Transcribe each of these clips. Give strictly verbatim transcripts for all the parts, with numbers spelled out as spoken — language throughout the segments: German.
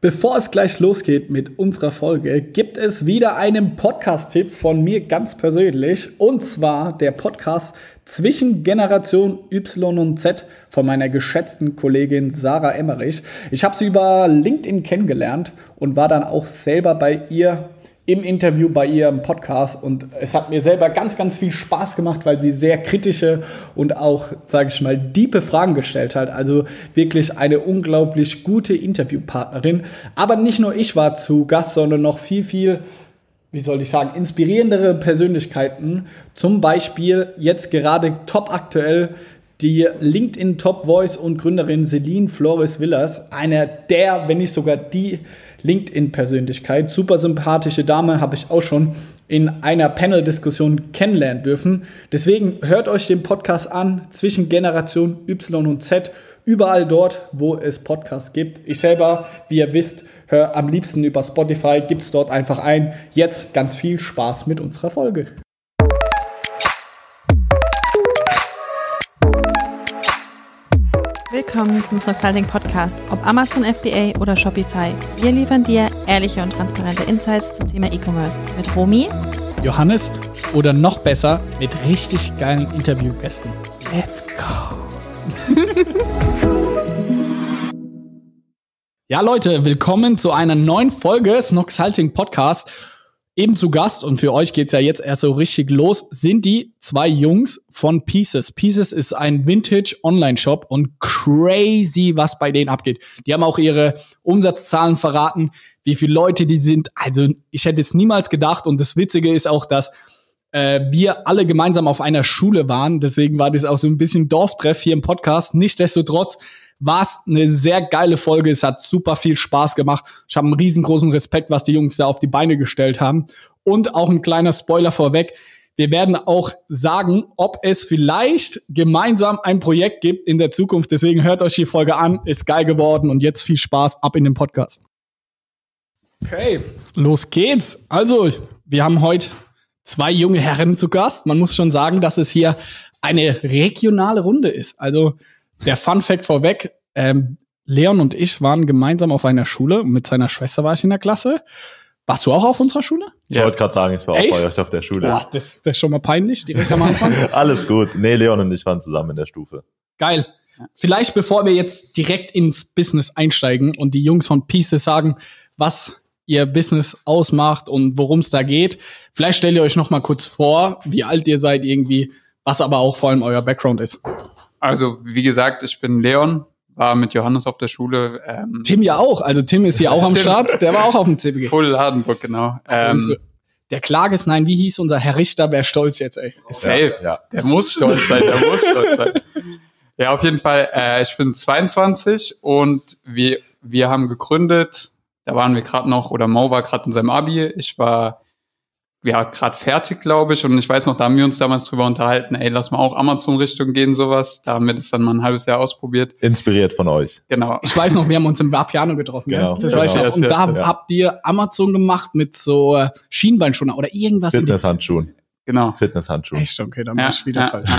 Bevor es gleich losgeht mit unserer Folge, gibt es wieder einen Podcast-Tipp von mir ganz persönlich. Und zwar der Podcast Zwischen Generation Y und Z von meiner geschätzten Kollegin Sarah Emmerich. Ich habe sie über LinkedIn kennengelernt und war dann auch selber bei ihr im Interview bei ihrem Podcast. Und es hat mir selber ganz, ganz viel Spaß gemacht, weil sie sehr kritische und auch, sage ich mal, diepe Fragen gestellt hat. Also wirklich eine unglaublich gute Interviewpartnerin. Aber nicht nur ich war zu Gast, sondern noch viel, viel, wie soll ich sagen, inspirierendere Persönlichkeiten. Zum Beispiel jetzt gerade top aktuell die LinkedIn Top Voice und Gründerin Celine Flores Villas. Einer der, wenn nicht sogar die LinkedIn-Persönlichkeit. Super sympathische Dame, habe ich auch schon in einer Panel-Diskussion kennenlernen dürfen. Deswegen hört euch den Podcast an, zwischen Generation Y und Z, überall dort, wo es Podcasts gibt. Ich selber, wie ihr wisst, höre am liebsten über Spotify, gibt's dort einfach ein. Jetzt ganz viel Spaß mit unserer Folge. Willkommen zum Snoxalting Podcast, ob Amazon F B A oder Shopify. Wir liefern dir ehrliche und transparente Insights zum Thema E-Commerce mit Romy, Johannes oder noch besser mit richtig geilen Interviewgästen. Let's go! Ja Leute, willkommen zu einer neuen Folge Snoxalting Podcast. Eben zu Gast, und für euch geht's ja jetzt erst so richtig los, sind die zwei Jungs von Pieces. Pieces ist ein Vintage-Online-Shop und crazy, was bei denen abgeht. Die haben auch ihre Umsatzzahlen verraten, wie viele Leute die sind. Also ich hätte es niemals gedacht, und das Witzige ist auch, dass äh, wir alle gemeinsam auf einer Schule waren. Deswegen war das auch so ein bisschen Dorftreff hier im Podcast. Nichtsdestotrotz war es eine sehr geile Folge. Es hat super viel Spaß gemacht. Ich habe einen riesengroßen Respekt, was die Jungs da auf die Beine gestellt haben. Und auch ein kleiner Spoiler vorweg. Wir werden auch sagen, ob es vielleicht gemeinsam ein Projekt gibt in der Zukunft. Deswegen hört euch die Folge an. Ist geil geworden. Und jetzt viel Spaß. Ab in den Podcast. Okay, los geht's. Also, wir haben heute zwei junge Herren zu Gast. Man muss schon sagen, dass es hier eine regionale Runde ist. Also, der Fun Fact vorweg, ähm, Leon und ich waren gemeinsam auf einer Schule. Mit seiner Schwester war ich in der Klasse. Warst du auch auf unserer Schule? Ich ja. wollte gerade sagen, ich war Echt? auch bei euch auf der Schule. Boah, das, das ist schon mal peinlich, direkt am Anfang. Alles gut. Nee, Leon und ich waren zusammen in der Stufe. Geil. Vielleicht, bevor wir jetzt direkt ins Business einsteigen und die Jungs von Pieces sagen, was ihr Business ausmacht und worum es da geht, vielleicht stellt ihr euch noch mal kurz vor, wie alt ihr seid irgendwie, was aber auch vor allem euer Background ist. Also, wie gesagt, ich bin Leon, war mit Johannes auf der Schule. Ähm Tim ja auch, also Tim ist hier auch am Start, der war auch auf dem C B G. Full Ladenburg, genau. Also ähm, unsere, der Klages, nein, wie hieß unser Herr Richter, wäre stolz jetzt, ey. Safe, ja, ja. Der muss stolz sein, der muss stolz sein. Ja, auf jeden Fall, äh, ich bin zweiundzwanzig und wir, wir haben gegründet, da waren wir gerade noch, oder Mo war gerade in seinem Abi, ich war ja gerade fertig, glaube ich, und ich weiß noch, da haben wir uns damals drüber unterhalten, ey, lass mal auch Amazon-Richtung gehen, sowas. Da haben wir das dann mal ein halbes Jahr ausprobiert. Inspiriert von euch. Genau. Ich weiß noch, wir haben uns im Vapiano getroffen, genau. Gell? Das genau. weiß ich noch. Yes, und yes, da yes. habt ihr Amazon gemacht mit so Schienbeinschoner oder irgendwas. Fitnesshandschuhen. Genau. Fitnesshandschuhen. Echt, okay, dann ja, bin ich wieder ja, falsch.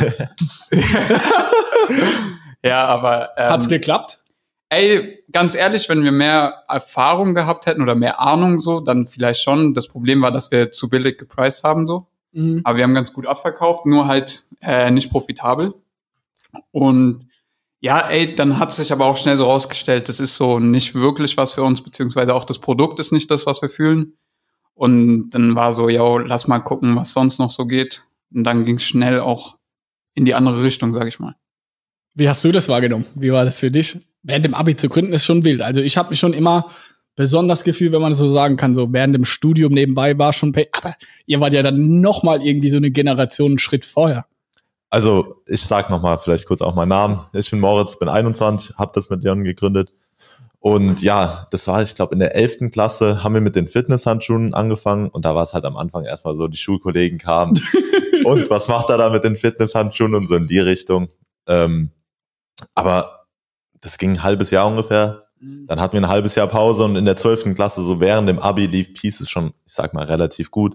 Ja, aber ähm, hat's geklappt? Ey, ganz ehrlich, wenn wir mehr Erfahrung gehabt hätten oder mehr Ahnung so, dann vielleicht schon. Das Problem war, dass wir zu billig gepriced haben so. Mhm. Aber wir haben ganz gut abverkauft, nur halt äh, nicht profitabel. Und ja, ey, dann hat sich aber auch schnell so rausgestellt, das ist so nicht wirklich was für uns, beziehungsweise auch das Produkt ist nicht das, was wir fühlen. Und dann war so, yo, lass mal gucken, was sonst noch so geht. Und dann ging es schnell auch in die andere Richtung, sag ich mal. Wie hast du das wahrgenommen? Wie war das für dich? Während dem Abi zu gründen ist schon wild. Also ich habe mich schon immer besonders Gefühl, wenn man das so sagen kann, so während dem Studium nebenbei war schon pay. Aber ihr wart ja dann noch mal irgendwie so eine Generation einen Schritt vorher. Also ich sag noch mal vielleicht kurz auch meinen Namen. Ich bin Moritz, bin einundzwanzig, habe das mit Leon gegründet. Und ja, das war, ich glaube, in der elften Klasse haben wir mit den Fitnesshandschuhen angefangen. Und da war es halt am Anfang erstmal so, die Schulkollegen kamen. Und was macht er da mit den Fitnesshandschuhen? Und so in die Richtung. Ähm, aber das ging ein halbes Jahr ungefähr. Dann hatten wir ein halbes Jahr Pause und in der zwölften Klasse, so während dem Abi, lief Pieces schon, ich sag mal, relativ gut.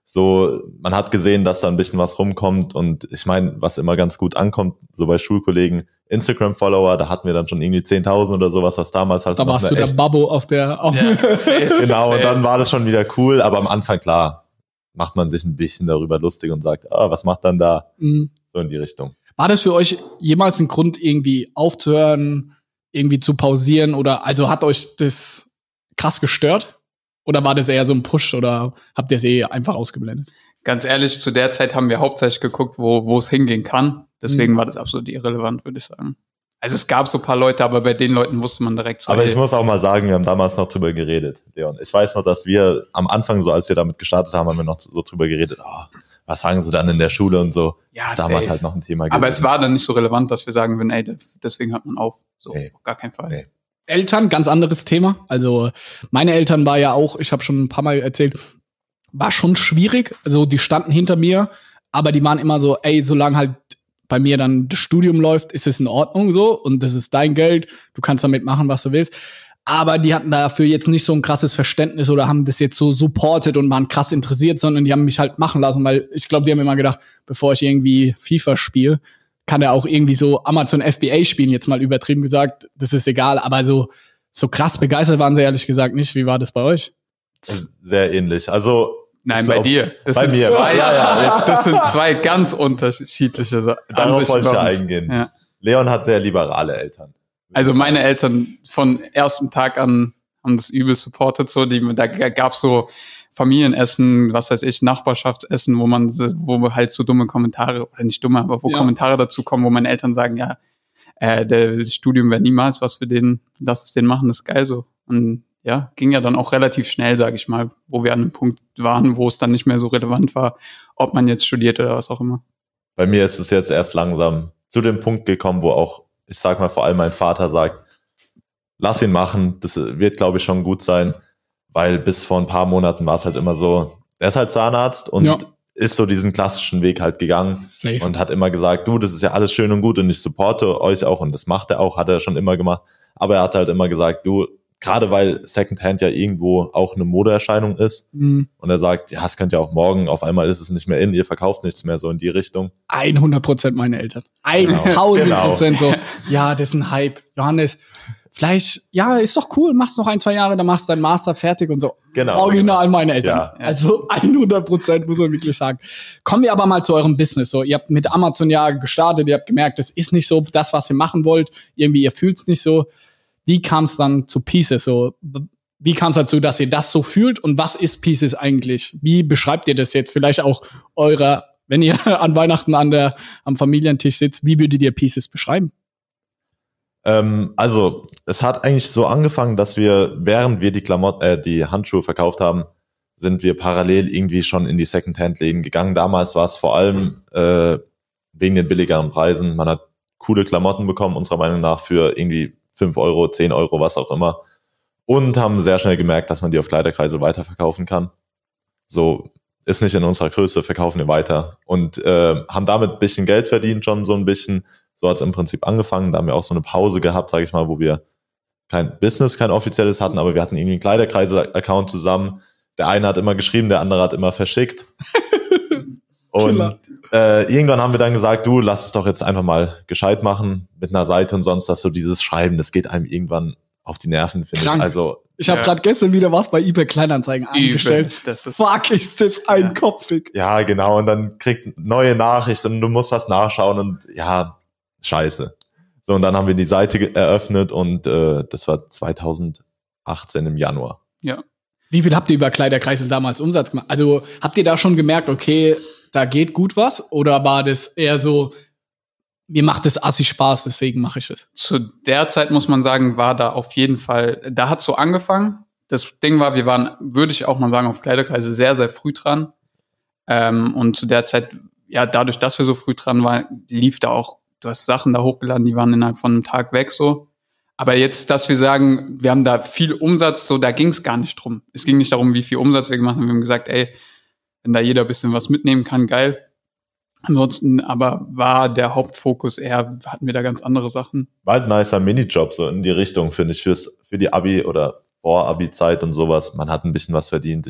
So, man hat gesehen, dass da ein bisschen was rumkommt und ich meine, was immer ganz gut ankommt, so bei Schulkollegen, Instagram-Follower, da hatten wir dann schon irgendwie zehntausend oder sowas, was damals halt da warst du der Babbo auf der... Auf Ja, genau, und dann war das schon wieder cool, aber am Anfang, klar, macht man sich ein bisschen darüber lustig und sagt, ah, was macht dann da? Mhm. So in die Richtung. War das für euch jemals ein Grund, irgendwie aufzuhören, irgendwie zu pausieren oder, also hat euch das krass gestört? Oder war das eher so ein Push oder habt ihr es eh einfach ausgeblendet? Ganz ehrlich, zu der Zeit haben wir hauptsächlich geguckt, wo wo es hingehen kann. Deswegen mhm. war das absolut irrelevant, würde ich sagen. Also es gab so ein paar Leute, aber bei den Leuten wusste man direkt so. Aber ich muss auch mal sagen, wir haben damals noch drüber geredet, Leon. Ich weiß noch, dass wir am Anfang, so als wir damit gestartet haben, haben wir noch so drüber geredet, oh, was sagen sie dann in der Schule und so. Ja, das ist damals halt noch ein Thema gewesen. Aber es war dann nicht so relevant, dass wir sagen würden, ey, deswegen hört man auf. So, nee. Auf gar keinen Fall. Nee. Eltern, ganz anderes Thema. Also meine Eltern war ja auch, ich habe schon ein paar Mal erzählt, war schon schwierig. Also die standen hinter mir, aber die waren immer so, ey, solange halt bei mir dann das Studium läuft, ist es in Ordnung so und das ist dein Geld, du kannst damit machen, was du willst. Aber die hatten dafür jetzt nicht so ein krasses Verständnis oder haben das jetzt so supported und waren krass interessiert, sondern die haben mich halt machen lassen, weil ich glaube, die haben immer gedacht, bevor ich irgendwie FIFA spiele, kann er auch irgendwie so Amazon F B A spielen, jetzt mal übertrieben gesagt, das ist egal, aber so, so krass begeistert waren sie ehrlich gesagt nicht. Wie war das bei euch? Sehr ähnlich. Also Nein, bei dir. Das bei mir. Zwei, ja, ja. Das sind zwei ganz unterschiedliche Sachen. Darauf wollte ich ja eingehen. Ja. Leon hat sehr liberale Eltern. Also meine Eltern von ersten Tag an haben das übel supportet. So, die, da gab's so Familienessen, was weiß ich, Nachbarschaftsessen, wo man, wo halt so dumme Kommentare, oder nicht dumme, aber wo ja. Kommentare dazu kommen, wo meine Eltern sagen, ja, äh, der, das Studium wäre niemals was für den, lass es den machen, das ist geil so. Und ja, ging ja dann auch relativ schnell, sage ich mal, wo wir an einem Punkt waren, wo es dann nicht mehr so relevant war, ob man jetzt studiert oder was auch immer. Bei mir ist es jetzt erst langsam zu dem Punkt gekommen, wo auch, ich sag mal, vor allem mein Vater sagt, lass ihn machen, das wird, glaube ich, schon gut sein, weil bis vor ein paar Monaten war es halt immer so, er ist halt Zahnarzt und ja. ist so diesen klassischen Weg halt gegangen Safe. Und hat immer gesagt, du, das ist ja alles schön und gut und ich supporte euch auch und das macht er auch, hat er schon immer gemacht, aber er hat halt immer gesagt, du, gerade weil Secondhand ja irgendwo auch eine Modeerscheinung ist. Mhm. Und er sagt, ja, es könnte ja auch morgen, auf einmal ist es nicht mehr in, ihr verkauft nichts mehr so in die Richtung. hundert Prozent meine Eltern. tausend Prozent so. Ja, das ist ein Hype. Johannes, vielleicht, ja, ist doch cool, machst noch ein, zwei Jahre, dann machst du deinen Master fertig und so. Genau. Original genau. Meine Eltern. Ja. Also hundert Prozent muss man wirklich sagen. Kommen wir aber mal zu eurem Business. So, ihr habt mit Amazon ja gestartet, ihr habt gemerkt, das ist nicht so das, was ihr machen wollt. Irgendwie, ihr fühlt's nicht so. Wie kam es dann zu Pieces? So, wie kam es dazu, dass ihr das so fühlt? Und was ist Pieces eigentlich? Wie beschreibt ihr das jetzt? Vielleicht auch eurer, wenn ihr an Weihnachten an der, am Familientisch sitzt, wie würdet ihr Pieces beschreiben? Ähm, also, es hat eigentlich so angefangen, dass wir, während wir die Klamotten, äh, die Handschuhe verkauft haben, sind wir parallel irgendwie schon in die Secondhand-Läden gegangen. Damals war es vor allem äh, wegen den billigeren Preisen. Man hat coole Klamotten bekommen, unserer Meinung nach, für irgendwie fünf Euro, zehn Euro, was auch immer. Und haben sehr schnell gemerkt, dass man die auf Kleiderkreisel weiterverkaufen kann. So, ist nicht in unserer Größe, verkaufen wir weiter. Und äh, haben damit ein bisschen Geld verdient, schon so ein bisschen. So hat es im Prinzip angefangen. Da haben wir auch so eine Pause gehabt, sage ich mal, wo wir kein Business, kein offizielles hatten, aber wir hatten irgendwie einen Kleiderkreisel-Account zusammen. Der eine hat immer geschrieben, der andere hat immer verschickt. Und äh, irgendwann haben wir dann gesagt, du, lass es doch jetzt einfach mal gescheit machen mit einer Seite und sonst, dass so dieses Schreiben, das geht einem irgendwann auf die Nerven, finde ich. Also ich habe ja. gerade gestern wieder was bei eBay Kleinanzeigen eingestellt. Das ist Fuck, ist das einkopfig. Ja. ja, genau. Und dann kriegt neue Nachrichten und du musst was nachschauen und ja, scheiße. So, und dann haben wir die Seite eröffnet und äh, das war zweitausendachtzehn im Januar. Ja. Wie viel habt ihr über Kleiderkreisel damals Umsatz gemacht? Also habt ihr da schon gemerkt, okay, da geht gut was? Oder war das eher so, mir macht das assi Spaß, deswegen mache ich es? Zu der Zeit, muss man sagen, war da auf jeden Fall, da hat so angefangen. Das Ding war, wir waren, würde ich auch mal sagen, auf Kleiderkreise sehr, sehr früh dran. Ähm, und zu der Zeit, ja, dadurch, dass wir so früh dran waren, lief da auch, du hast Sachen da hochgeladen, die waren innerhalb von einem Tag weg so. Aber jetzt, dass wir sagen, wir haben da viel Umsatz, so, da ging es gar nicht drum. Es ging nicht darum, wie viel Umsatz wir gemacht haben. Wir haben gesagt, ey, wenn da jeder ein bisschen was mitnehmen kann, geil. Ansonsten aber war der Hauptfokus eher, hatten wir da ganz andere Sachen. War halt ein nicer Minijob so in die Richtung, finde ich, fürs, für die Abi- oder Vor-Abi-Zeit und sowas. Man hat ein bisschen was verdient. Ich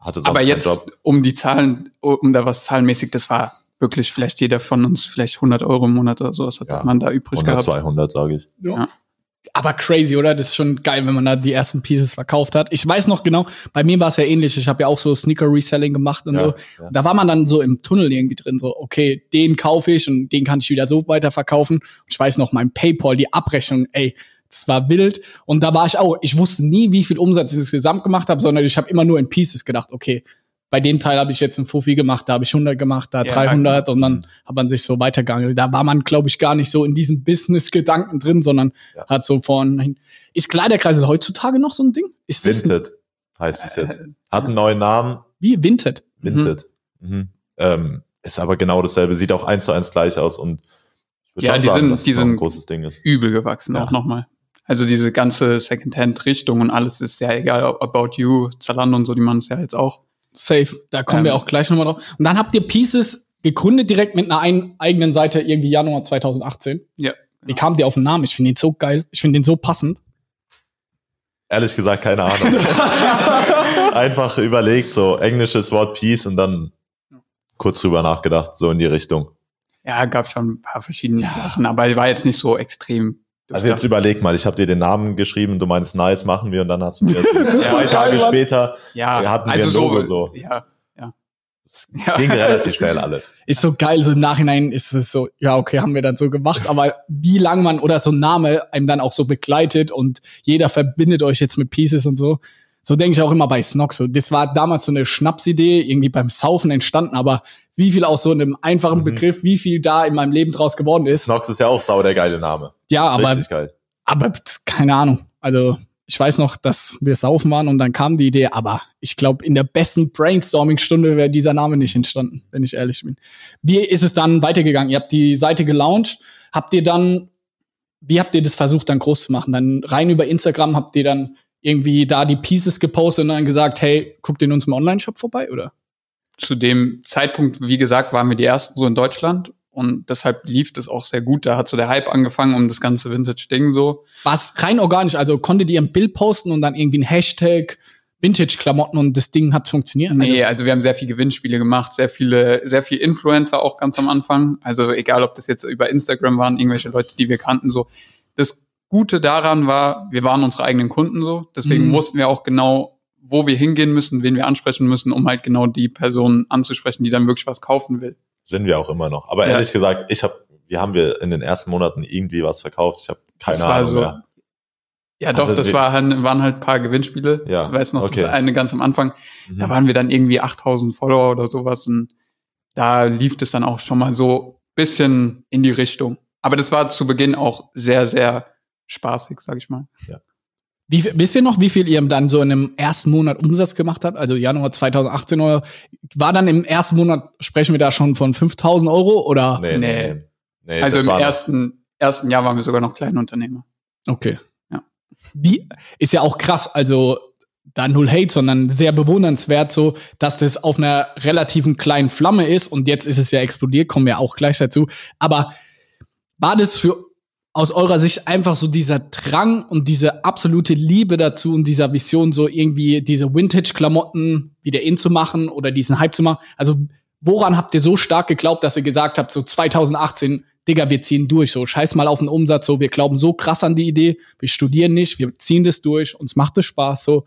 hatte sonst Aber keinen jetzt, Job. um die Zahlen, um da was zahlenmäßig, das war wirklich vielleicht jeder von uns vielleicht hundert Euro im Monat oder sowas hat Ja, man da übrig hundert, gehabt. zweihundert, sage ich. Ja. Aber crazy, oder? Das ist schon geil, wenn man da die ersten Pieces verkauft hat. Ich weiß noch genau, bei mir war es ja ähnlich. Ich habe ja auch so Sneaker-Reselling gemacht und Ja, so. ja. Da war man dann so im Tunnel irgendwie drin, so, okay, den kaufe ich und den kann ich wieder so weiterverkaufen. Und ich weiß noch, mein PayPal, die Abrechnung, ey, das war wild. Und da war ich auch, ich wusste nie, wie viel Umsatz ich insgesamt gemacht habe, sondern ich habe immer nur in Pieces gedacht, okay, bei dem Teil habe ich jetzt einen Fuffi gemacht, da habe ich hundert gemacht, da Ja, dreihundert und dann mhm. hat man sich so weitergegangen. Da war man, glaube ich, gar nicht so in diesem Business-Gedanken drin, sondern Ja. hat so vorhin. Ist Kleiderkreisel heutzutage noch so ein Ding? Ist das ein, Vinted heißt es jetzt. Hat einen neuen Namen. wie Vinted? Vinted. Mhm. Ähm, ist aber genau dasselbe. Sieht auch eins zu eins gleich aus. Und ich würde Ja, schon die sagen, sind- dass es die noch ein sind- großes Ding ist. Übel gewachsen Ja. auch nochmal. Also diese ganze Secondhand-Richtung und alles ist ja egal, ob About You, Zalando und so, die machen es ja jetzt auch. Safe. Da kommen Ähm. wir auch gleich nochmal drauf. Und dann habt ihr Pieces gegründet direkt mit einer ein, eigenen Seite irgendwie Januar zweitausendachtzehn. Ja. Wie kamt ihr auf den Namen? Ich finde den so geil. Ich finde den so passend. Ehrlich gesagt, keine Ahnung. Einfach überlegt, so englisches Wort Peace und dann kurz drüber nachgedacht, so in die Richtung. Ja, gab schon ein paar verschiedene Sachen, aber war jetzt nicht so extrem. Also jetzt überleg mal, ich habe dir den Namen geschrieben, du meinst, nice, machen wir und dann hast du mir Das ist zwei so Tage geil, Mann. später, ja, hatten wir also ein Logo so. Ja, ja. Es Ja. ging relativ schnell alles. Ist so geil, so im Nachhinein ist es so, ja, okay, haben wir dann so gemacht, aber wie lang man oder so ein Name einem dann auch so begleitet und jeder verbindet euch jetzt mit Pieces und so. So denke ich auch immer bei Snox. So, das war damals so eine Schnapsidee, irgendwie beim Saufen entstanden, aber wie viel aus so einem einfachen Mhm. Begriff, wie viel da in meinem Leben draus geworden ist. Snox ist ja auch sau der geile Name. Ja, aber, Richtig geil. aber pf, keine Ahnung. Also ich weiß noch, dass wir saufen waren und dann kam die Idee, aber ich glaube, in der besten Brainstorming-Stunde wäre dieser Name nicht entstanden, wenn ich ehrlich bin. Wie ist es dann weitergegangen? Ihr habt die Seite gelauncht. Habt ihr dann, wie habt ihr das versucht, dann groß zu machen? Dann rein über Instagram habt ihr dann irgendwie da die Pieces gepostet und dann gesagt, hey, guckt in unserem Online-Shop vorbei, oder? Zu dem Zeitpunkt, wie gesagt, waren wir die ersten so in Deutschland und deshalb lief das auch sehr gut. Da hat so der Hype angefangen um das ganze Vintage-Ding so. War es rein organisch? Also konntet ihr ein Bild posten und dann irgendwie ein Hashtag Vintage-Klamotten und das Ding hat funktioniert? Nee, also wir haben sehr viele Gewinnspiele gemacht, sehr viele, sehr viel Influencer auch ganz am Anfang. Also egal, ob das jetzt über Instagram waren, irgendwelche Leute, die wir kannten, so. Das Gute daran war, wir waren unsere eigenen Kunden so. Deswegen Mhm. wussten wir auch genau, wo wir hingehen müssen, wen wir ansprechen müssen, um halt genau die Person anzusprechen, die dann wirklich was kaufen will. Sind wir auch immer noch. Aber Ja. ehrlich gesagt, ich habe, wie haben wir in den ersten Monaten irgendwie was verkauft? Ich habe keine Das war Ahnung so- mehr. Ja, doch, Also das wir- war, halt- waren halt ein paar Gewinnspiele. Ja, Ich weiß noch, okay. das eine ganz am Anfang. Mhm. Da waren wir dann irgendwie achttausend Follower oder sowas und da lief es dann auch schon mal so bisschen in die Richtung. Aber das war zu Beginn auch sehr, sehr spaßig, sag ich mal. Wie, viel- wisst ihr noch, wie viel ihr dann so in dem ersten Monat Umsatz gemacht habt? Also Januar zweitausendachtzehn oder war dann im ersten Monat, sprechen wir da schon von fünftausend Euro oder? Nee, Nee. nee, nee. nee Also das im war noch- ersten, ersten Jahr waren wir sogar noch Kleinunternehmer. Okay. Ja. Wie, ist ja auch krass, also da null Hate, sondern sehr bewundernswert so, dass das auf einer relativen kleinen Flamme ist und jetzt ist es ja explodiert, kommen wir auch gleich dazu. Aber war das für aus eurer Sicht einfach so dieser Drang und diese absolute Liebe dazu und dieser Vision, so irgendwie diese Vintage-Klamotten wieder in zu machen oder diesen Hype zu machen? Also woran habt ihr so stark geglaubt, dass ihr gesagt habt, so zweitausendachtzehn, Digga, wir ziehen durch, so scheiß mal auf den Umsatz, so wir glauben so krass an die Idee, wir studieren nicht, wir ziehen das durch, uns macht es Spaß, so.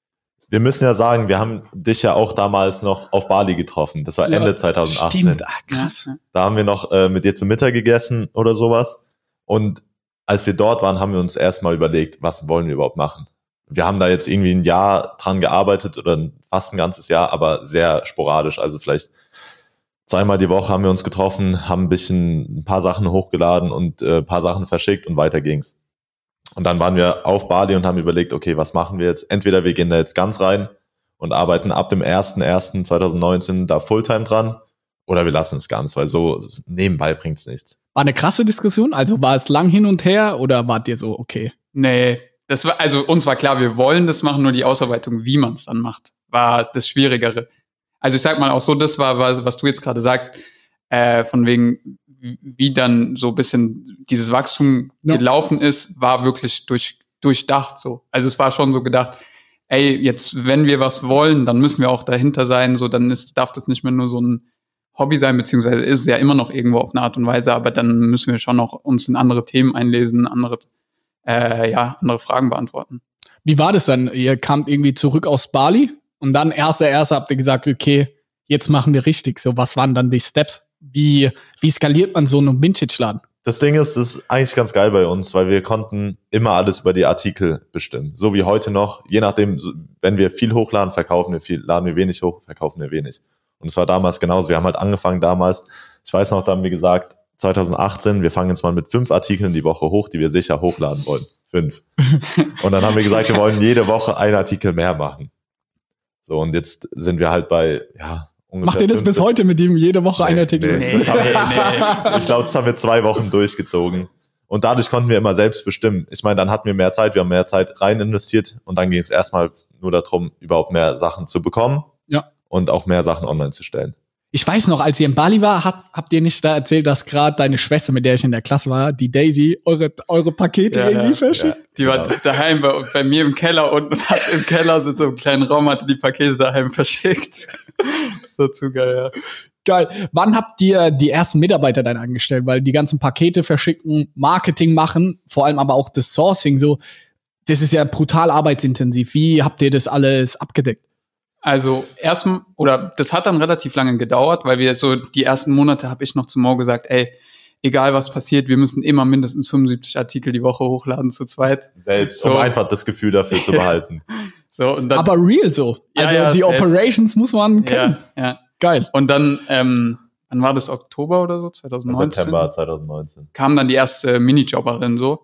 Wir müssen ja sagen, wir haben dich ja auch damals noch auf Bali getroffen. Das war Ende Ja, zweitausendachtzehn. Stimmt, ah, krass. Da haben wir noch äh, mit dir zu Mittag gegessen oder sowas. Und als wir dort waren, haben wir uns erstmal überlegt, was wollen wir überhaupt machen? Wir haben da jetzt irgendwie ein Jahr dran gearbeitet oder fast ein ganzes Jahr, aber sehr sporadisch. Also vielleicht zweimal die Woche haben wir uns getroffen, haben ein bisschen ein paar Sachen hochgeladen und äh, ein paar Sachen verschickt und weiter ging's. Und dann waren wir auf Bali und haben überlegt, okay, was machen wir jetzt? Entweder wir gehen da jetzt ganz rein und arbeiten ab dem ersten ersten zweitausendneunzehn da Fulltime dran oder wir lassen es ganz, weil so nebenbei bringt's nichts. War eine krasse Diskussion, also war es lang hin und her oder wart ihr so, okay? Nee, das war, also uns war klar, wir wollen das machen, nur die Ausarbeitung, wie man es dann macht, war das Schwierigere. Also ich sag mal auch so, das war, was, was du jetzt gerade sagst, äh, von wegen, wie dann so ein bisschen dieses Wachstum Ja. gelaufen ist, war wirklich durch, durchdacht so. Also es war schon so gedacht, ey, jetzt, wenn wir was wollen, dann müssen wir auch dahinter sein, so, dann ist, darf das nicht mehr nur so ein Hobby sein, beziehungsweise ist es ja immer noch irgendwo auf eine Art und Weise, aber dann müssen wir schon noch uns in andere Themen einlesen, andere, äh, ja, andere Fragen beantworten. Wie war das dann? Ihr kamt irgendwie zurück aus Bali und dann erster, erster habt ihr gesagt, okay, jetzt machen wir richtig. So, was waren dann die Steps? Wie, wie skaliert man so einen Vintage-Laden? Das Ding ist, das ist eigentlich ganz geil bei uns, weil wir konnten immer alles über die Artikel bestimmen. So wie heute noch, je nachdem, wenn wir viel hochladen, verkaufen wir viel, laden wir wenig hoch, verkaufen wir wenig. Und es war damals genauso. Wir haben halt angefangen damals, ich weiß noch, da haben wir gesagt, zwanzig achtzehn, wir fangen jetzt mal mit fünf Artikeln die Woche hoch, die wir sicher hochladen wollen. Fünf. Und dann haben wir gesagt, wir wollen jede Woche einen Artikel mehr machen. So, und jetzt sind wir halt bei, ja, ungefähr. Macht ihr das bis heute mit dem jede Woche nee, einen Artikel? Nee, das haben wir, nee. Ich glaube, das haben wir zwei Wochen durchgezogen. Und dadurch konnten wir immer selbst bestimmen. Ich meine, dann hatten wir mehr Zeit, wir haben mehr Zeit rein investiert und dann ging es erstmal nur darum, überhaupt mehr Sachen zu bekommen. Ja. Und auch mehr Sachen online zu stellen. Ich weiß noch, als ihr in Bali war, hat, habt ihr nicht da erzählt, dass gerade deine Schwester, mit der ich in der Klasse war, die Daisy, eure, eure Pakete ja, irgendwie ja, verschickt? Ja. Die war daheim bei, bei mir im Keller unten und hat im Keller so einem kleinen Raum, hatte die Pakete daheim verschickt. So zu geil, ja. Geil. Wann habt ihr die ersten Mitarbeiter dann angestellt? Weil die ganzen Pakete verschicken, Marketing machen, vor allem aber auch das Sourcing, so, das ist ja brutal arbeitsintensiv. Wie habt ihr das alles abgedeckt? Also erstmal, oder das hat dann relativ lange gedauert, weil wir so die ersten Monate habe ich noch zu Mo gesagt, ey, egal was passiert, wir müssen immer mindestens fünfundsiebzig Artikel die Woche hochladen zu zweit. Selbst, so. Um einfach das Gefühl dafür zu behalten. So, und dann, aber real so. Ja, also ja, die safe. Operations muss man kennen. Ja, ja. Geil. Und dann, ähm, wann war das, Oktober oder so, zwanzig neunzehn? September zwanzig neunzehn. Kam dann die erste Minijobberin so.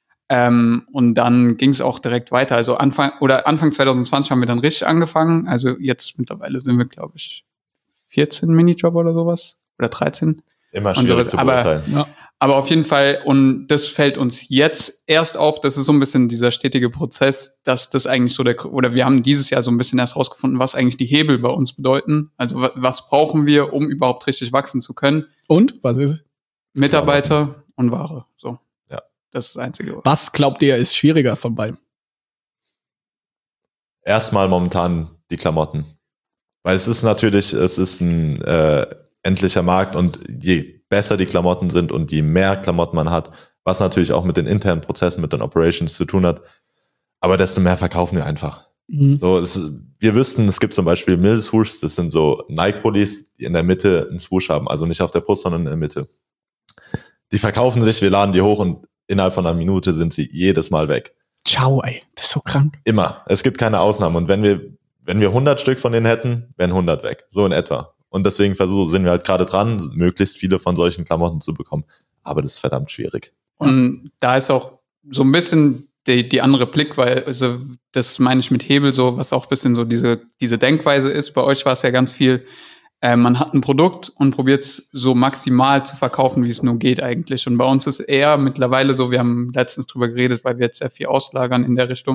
Ähm, und dann ging es auch direkt weiter. Also Anfang oder Anfang zwanzig zwanzig haben wir dann richtig angefangen. Also jetzt mittlerweile sind wir, glaube ich, vierzehn Minijobber oder sowas. Oder dreizehn. Immer schwierig zu beurteilen. Aber, ja. aber auf jeden Fall, und das fällt uns jetzt erst auf, das ist so ein bisschen dieser stetige Prozess, dass das eigentlich so der, oder wir haben dieses Jahr so ein bisschen erst rausgefunden, was eigentlich die Hebel bei uns bedeuten. Also was brauchen wir, um überhaupt richtig wachsen zu können? Und? Was ist es? Mitarbeiter und Ware. So. Ja. Das ist das Einzige. Was glaubt ihr ist schwieriger von beiden? Erstmal momentan die Klamotten. Weil es ist natürlich, es ist ein äh, endlicher Markt und je besser die Klamotten sind und je mehr Klamotten man hat, was natürlich auch mit den internen Prozessen, mit den Operations zu tun hat, aber desto mehr verkaufen wir einfach. Mhm. So, es, wir wüssten, es gibt zum Beispiel Mill-Swoosh, das sind so Nike-Pullis, die in der Mitte einen Swoosh haben, also nicht auf der Brust, sondern in der Mitte. Die verkaufen sich, wir laden die hoch und innerhalb von einer Minute sind sie jedes Mal weg. Ciao, ey, das ist so krank. Immer. Es gibt keine Ausnahmen. Und wenn wir, wenn wir hundert Stück von denen hätten, wären hundert weg. So in etwa. Und deswegen versuchen, sind wir halt gerade dran, möglichst viele von solchen Klamotten zu bekommen. Aber das ist verdammt schwierig. Und da ist auch so ein bisschen die, die andere Blickweise, also das meine ich mit Hebel so, was auch ein bisschen so diese, diese Denkweise ist. Bei euch war es ja ganz viel, äh, man hat ein Produkt und probiert es so maximal zu verkaufen, wie es nur geht eigentlich. Und bei uns ist eher mittlerweile so, wir haben letztens drüber geredet, weil wir jetzt sehr viel auslagern in der Richtung,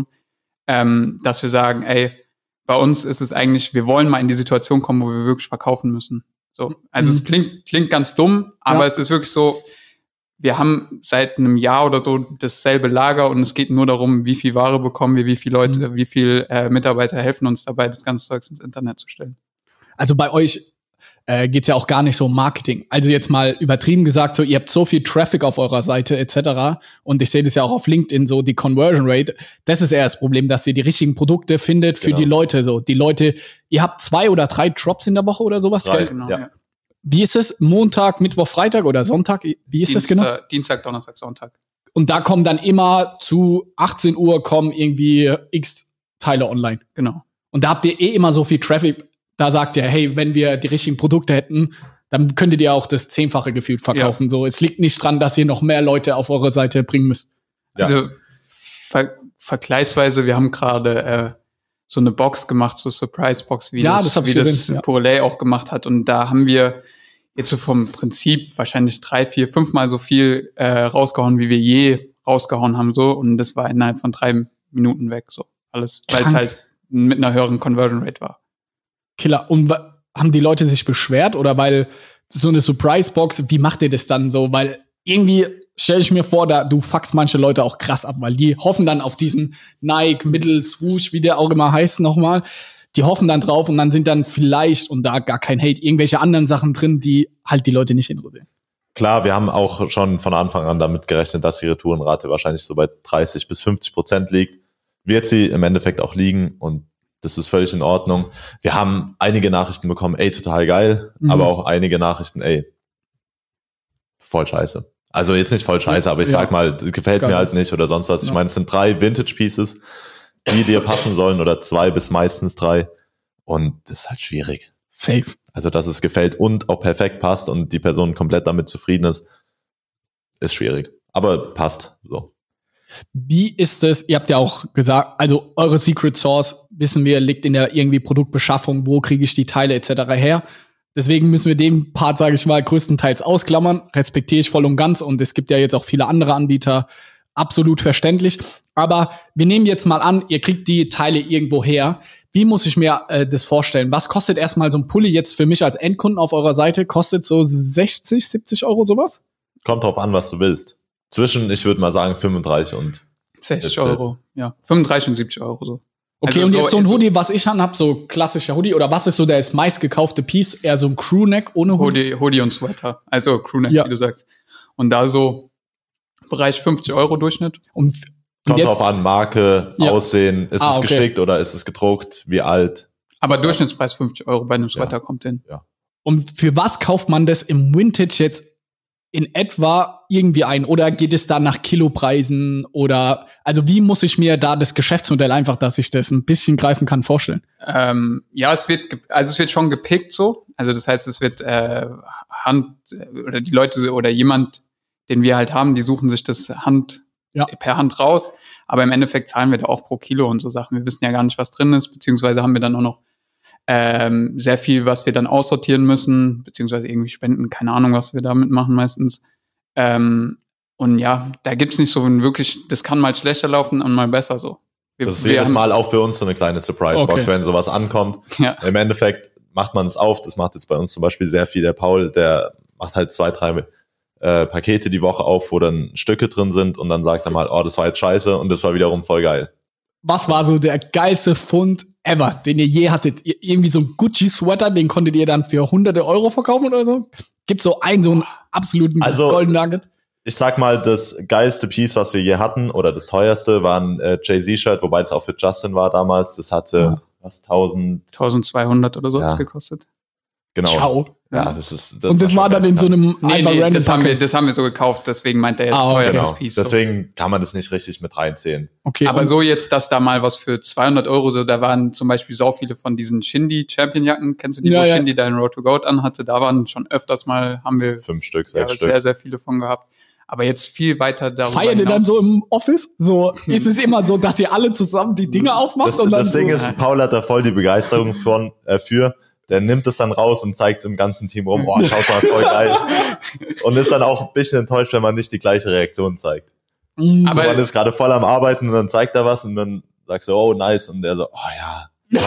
ähm, dass wir sagen, ey, bei uns ist es eigentlich, wir wollen mal in die Situation kommen, wo wir wirklich verkaufen müssen. So, also mhm. es klingt, klingt ganz dumm, aber ja. Es ist wirklich so, wir haben seit einem Jahr oder so dasselbe Lager und es geht nur darum, wie viel Ware bekommen wir, wie viele Leute, mhm. wie viel äh, Mitarbeiter helfen uns dabei, das ganze Zeugs ins Internet zu stellen. Also bei euch äh, geht's ja auch gar nicht so um Marketing. Also jetzt mal übertrieben gesagt, so ihr habt so viel Traffic auf eurer Seite et cetera. Und ich sehe das ja auch auf LinkedIn, so die Conversion Rate. Das ist eher das Problem, dass ihr die richtigen Produkte findet für genau. die Leute. So die Leute, ihr habt zwei oder drei Drops in der Woche oder sowas, drei, gell? Genau, ja. ja. Wie ist es? Montag, Mittwoch, Freitag oder Sonntag? Wie ist Dienstag, das genau? Dienstag, Donnerstag, Sonntag. Und da kommen dann immer zu achtzehn Uhr kommen irgendwie x Teile online. Genau. Und da habt ihr eh immer so viel Traffic. Da sagt ihr, hey, wenn wir die richtigen Produkte hätten, dann könntet ihr auch das Zehnfache gefühlt verkaufen. Ja. So, es liegt nicht dran, dass ihr noch mehr Leute auf eure Seite bringen müsst. Ja. Also ver- vergleichsweise, wir haben gerade äh, so eine Box gemacht, so Surprise-Box, wie ja, das, das, wie das ja. Pourlet auch gemacht hat. Und da haben wir jetzt so vom Prinzip wahrscheinlich drei, vier, fünfmal so viel äh, rausgehauen, wie wir je rausgehauen haben. So. Und das war innerhalb von drei Minuten weg. So alles, weil es halt mit einer höheren Conversion Rate war. Killer. Und haben die Leute sich beschwert oder weil so eine Surprise-Box, wie macht ihr das dann so? Weil irgendwie stelle ich mir vor, da du fuckst manche Leute auch krass ab, weil die hoffen dann auf diesen Nike, Middle, Swoosh, wie der auch immer heißt nochmal. Die hoffen dann drauf und dann sind dann vielleicht, und da gar kein Hate, irgendwelche anderen Sachen drin, die halt die Leute nicht interessieren. Klar, wir haben auch schon von Anfang an damit gerechnet, dass die Retourenrate wahrscheinlich so bei dreißig bis fünfzig Prozent liegt. Wird sie im Endeffekt auch liegen und das ist völlig in Ordnung. Wir haben einige Nachrichten bekommen, ey, total geil, mhm. aber auch einige Nachrichten, ey, voll scheiße. Also jetzt nicht voll scheiße, aber ich ja. sag mal, das gefällt geil. Mir halt nicht oder sonst was. Ich ja. meine, es sind drei Vintage-Pieces, die dir passen sollen oder zwei bis meistens drei und das ist halt schwierig. Safe. Also, dass es gefällt und auch perfekt passt und die Person komplett damit zufrieden ist, ist schwierig. Aber passt so. Wie ist es, ihr habt ja auch gesagt, also eure Secret Source, wissen wir, liegt in der irgendwie Produktbeschaffung, wo kriege ich die Teile et cetera her. Deswegen müssen wir den Part, sage ich mal, größtenteils ausklammern. Respektiere ich voll und ganz und es gibt ja jetzt auch viele andere Anbieter, absolut verständlich. Aber wir nehmen jetzt mal an, ihr kriegt die Teile irgendwo her. Wie muss ich mir äh, das vorstellen? Was kostet erstmal so ein Pulli jetzt für mich als Endkunden auf eurer Seite? Kostet so sechzig, siebzig Euro sowas? Kommt drauf an, was du willst. Zwischen, ich würde mal sagen, fünfunddreißig und sechzig Euro. Ja, fünfunddreißig und siebzig Euro so. Okay, also und jetzt so, so ein Hoodie, was ich habe, so klassischer Hoodie, oder was ist so der meistgekaufte Piece? Eher so ein Crewneck ohne Hoodie? Hoodie, Hoodie und Sweater. Also Crewneck, ja. wie du sagst. Und da so Bereich fünfzig Euro Durchschnitt. Und Kommt drauf an, Marke, ja. Aussehen, ist ah, es okay. gestickt oder ist es gedruckt, wie alt? Aber Durchschnittspreis fünfzig Euro bei einem Sweater ja. kommt hin. Ja. Und für was kauft man das im Vintage jetzt in etwa irgendwie ein? Oder geht es da nach Kilopreisen? Oder, also wie muss ich mir da das Geschäftsmodell einfach, dass ich das ein bisschen greifen kann, vorstellen? Ähm, ja, es wird, also es wird schon gepickt so. Also das heißt, es wird äh, Hand, oder die Leute oder jemand, den wir halt haben, die suchen sich das Hand Ja. per Hand raus, aber im Endeffekt zahlen wir da auch pro Kilo und so Sachen. Wir wissen ja gar nicht, was drin ist, beziehungsweise haben wir dann auch noch ähm, sehr viel, was wir dann aussortieren müssen, beziehungsweise irgendwie spenden, keine Ahnung, was wir damit machen meistens. Ähm, und ja, da gibt's nicht so ein wirklich, das kann mal schlechter laufen und mal besser so. Wir, das ist jedes Mal auch für uns so eine kleine Surprise-Box, okay. wenn sowas ankommt. Ja. Im Endeffekt macht man es auf, das macht jetzt bei uns zum Beispiel sehr viel der Paul, der macht halt zwei, drei Äh, Pakete die Woche auf, wo dann Stücke drin sind und dann sagt er mal, oh, das war jetzt scheiße und das war wiederum voll geil. Was war so der geilste Fund ever, den ihr je hattet? Ihr, irgendwie so ein Gucci-Sweater, den konntet ihr dann für hunderte Euro verkaufen oder so? Gibt so einen, so einen absoluten also, Golden Nugget? Ich sag mal, das geilste Piece, was wir je hatten, oder das teuerste, war ein äh, Jay-Z-Shirt, wobei das auch für Justin war damals. Das hatte, ja. was, tausend zwölfhundert oder so ja. hat's gekostet. Genau. Ciao. Ja, das ist, das und das war, war dann in so einem nee, nee, random das haben wir, das haben wir so gekauft, deswegen meint er jetzt ah, teuerstes genau. Piece. Deswegen so. kann man das nicht richtig mit reinzählen. Okay. Aber so jetzt, dass da mal was für zweihundert Euro, so, da waren zum Beispiel so viele von diesen Shindy-Champion-Jacken, kennst du die, ja, wo ja. Shindy da in Road to Goat anhatte, da waren schon öfters mal, haben wir fünf Stück, sechs ja, Stück. sehr, sehr viele von gehabt. Aber jetzt viel weiter darüber Feiert ihr dann so im Office? So, ist es immer so, dass ihr alle zusammen die Dinge aufmacht? Das, und dann das Ding so ist, Paul hat da voll die Begeisterung von, äh, für. Der nimmt es dann raus und zeigt es im ganzen Team rum. Oh, schaut mal, voll geil. Und ist dann auch ein bisschen enttäuscht, wenn man nicht die gleiche Reaktion zeigt. Aber man ist gerade voll am Arbeiten und dann zeigt er was und dann sagst du, oh, nice. Und der so, oh ja.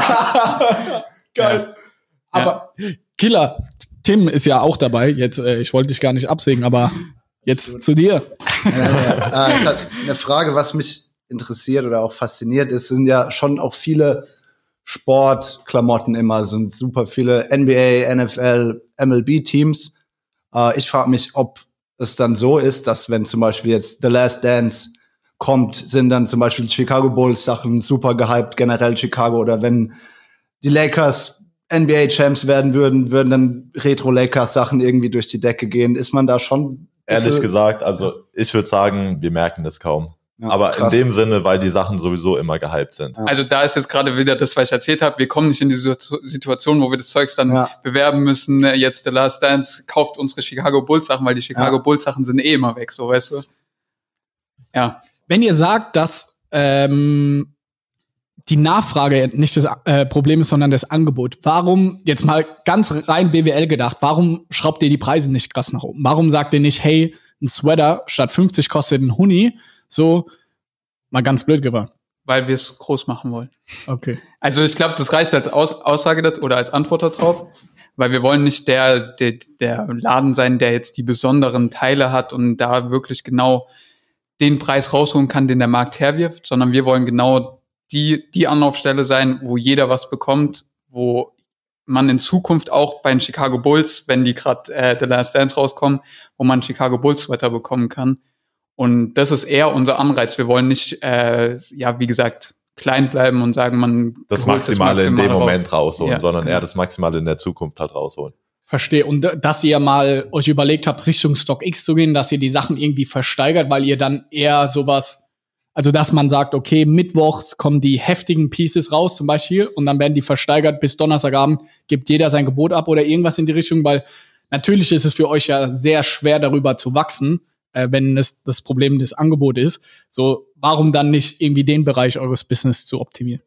Geil. Ja. Aber ja. Killer, Tim ist ja auch dabei. Jetzt, äh, ich wollte dich gar nicht absägen, aber jetzt zu dir. Ja, ja, ja. Ich hatte eine Frage, was mich interessiert oder auch fasziniert ist, sind ja schon auch viele Sportklamotten immer, sind super viele N B A, N F L, M L B-Teams. Äh, ich frage mich, ob es dann so ist, dass wenn zum Beispiel jetzt The Last Dance kommt, sind dann zum Beispiel Chicago Bulls Sachen super gehypt, generell Chicago, oder wenn die Lakers N B A-Champs werden würden, würden dann Retro-Lakers-Sachen irgendwie durch die Decke gehen. Ist man da schon... Ehrlich gesagt, also ich würde sagen, wir merken das kaum. Ja, aber krass. In dem Sinne, weil die Sachen sowieso immer gehypt sind. Also da ist jetzt gerade wieder das, was ich erzählt habe. Wir kommen nicht in die Situation, wo wir das Zeugs dann ja. bewerben müssen. Jetzt The Last Dance kauft unsere Chicago Bulls Sachen, weil die Chicago ja. Bulls Sachen sind eh immer weg, so, weißt du? Ja. Wenn ihr sagt, dass ähm, die Nachfrage nicht das äh, Problem ist, sondern das Angebot, warum, jetzt mal ganz rein B W L gedacht, warum schraubt ihr die Preise nicht krass nach oben? Warum sagt ihr nicht, hey, ein Sweater statt fünfzig kostet ein Huni? So, mal ganz blöd gefragt. Weil wir es groß machen wollen. Okay. Also ich glaube, das reicht als Aus- Aussage dat- oder als Antwort darauf, weil wir wollen nicht der, der, der Laden sein, der jetzt die besonderen Teile hat und da wirklich genau den Preis rausholen kann, den der Markt herwirft, sondern wir wollen genau die, die Anlaufstelle sein, wo jeder was bekommt, wo man in Zukunft auch bei den Chicago Bulls, wenn die gerade äh, The Last Dance rauskommen, wo man Chicago Bulls Sweater bekommen kann. Und das ist eher unser Anreiz. Wir wollen nicht, äh, ja, wie gesagt, klein bleiben und sagen, man das holt Maximale, in dem raus. Moment rausholen, Ja, sondern genau. eher das Maximale in der Zukunft halt rausholen. Verstehe. Und äh, dass ihr mal euch überlegt habt, Richtung StockX zu gehen, dass ihr die Sachen irgendwie versteigert, weil ihr dann eher sowas, also dass man sagt, okay, mittwochs kommen die heftigen Pieces raus zum Beispiel und dann werden die versteigert bis Donnerstagabend, gibt jeder sein Gebot ab oder irgendwas in die Richtung, weil natürlich ist es für euch ja sehr schwer, darüber zu wachsen, äh, wenn es das Problem des Angebots ist. So, warum dann nicht irgendwie den Bereich eures Business zu optimieren?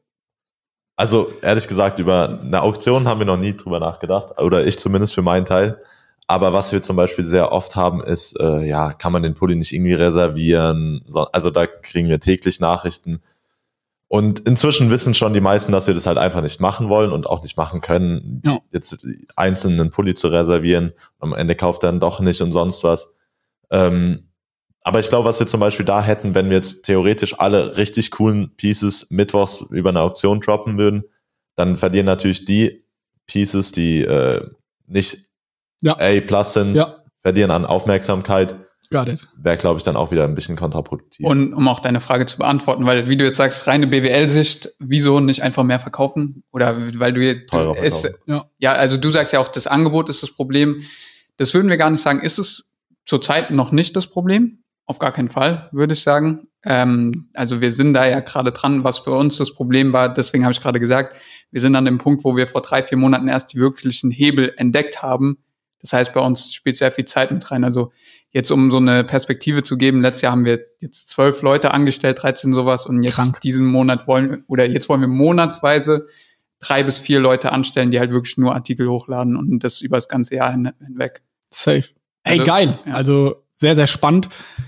Also ehrlich gesagt, über eine Auktion haben wir noch nie drüber nachgedacht, oder ich zumindest für meinen Teil. Aber was wir zum Beispiel sehr oft haben, ist, äh, ja, kann man den Pulli nicht irgendwie reservieren? So, also da kriegen wir täglich Nachrichten. Und inzwischen wissen schon die meisten, dass wir das halt einfach nicht machen wollen und auch nicht machen können, Ja. jetzt einzelnen Pulli zu reservieren. Am Ende kauft er dann doch nicht und sonst was. Ähm, aber ich glaube, was wir zum Beispiel da hätten, wenn wir jetzt theoretisch alle richtig coolen Pieces mittwochs über eine Auktion droppen würden, dann verlieren natürlich die Pieces, die äh, nicht Ja. A+ sind, Ja. verlieren an Aufmerksamkeit. Got it. Wäre, glaube ich, dann auch wieder ein bisschen kontraproduktiv. Und um auch deine Frage zu beantworten, weil, wie du jetzt sagst, reine B W L-Sicht, wieso nicht einfach mehr verkaufen? Oder weil du jetzt, Teurer es, verkaufen. Ja. ja, also du sagst ja auch, das Angebot ist das Problem. Das würden wir gar nicht sagen. Ist es zurzeit noch nicht das Problem? Auf gar keinen Fall, würde ich sagen. Ähm, also wir sind da ja gerade dran, was für uns das Problem war. Deswegen habe ich gerade gesagt, wir sind an dem Punkt, wo wir vor drei, vier Monaten erst die wirklichen Hebel entdeckt haben. Das heißt, bei uns spielt sehr viel Zeit mit rein. Also jetzt, um so eine Perspektive zu geben, letztes Jahr haben wir jetzt zwölf Leute angestellt, dreizehn sowas. Und jetzt Krank. diesen Monat wollen, oder jetzt wollen wir monatsweise drei bis vier Leute anstellen, die halt wirklich nur Artikel hochladen und das über das ganze Jahr hin, hinweg. Safe. Ey, Also, geil. ja. Also sehr, sehr spannend.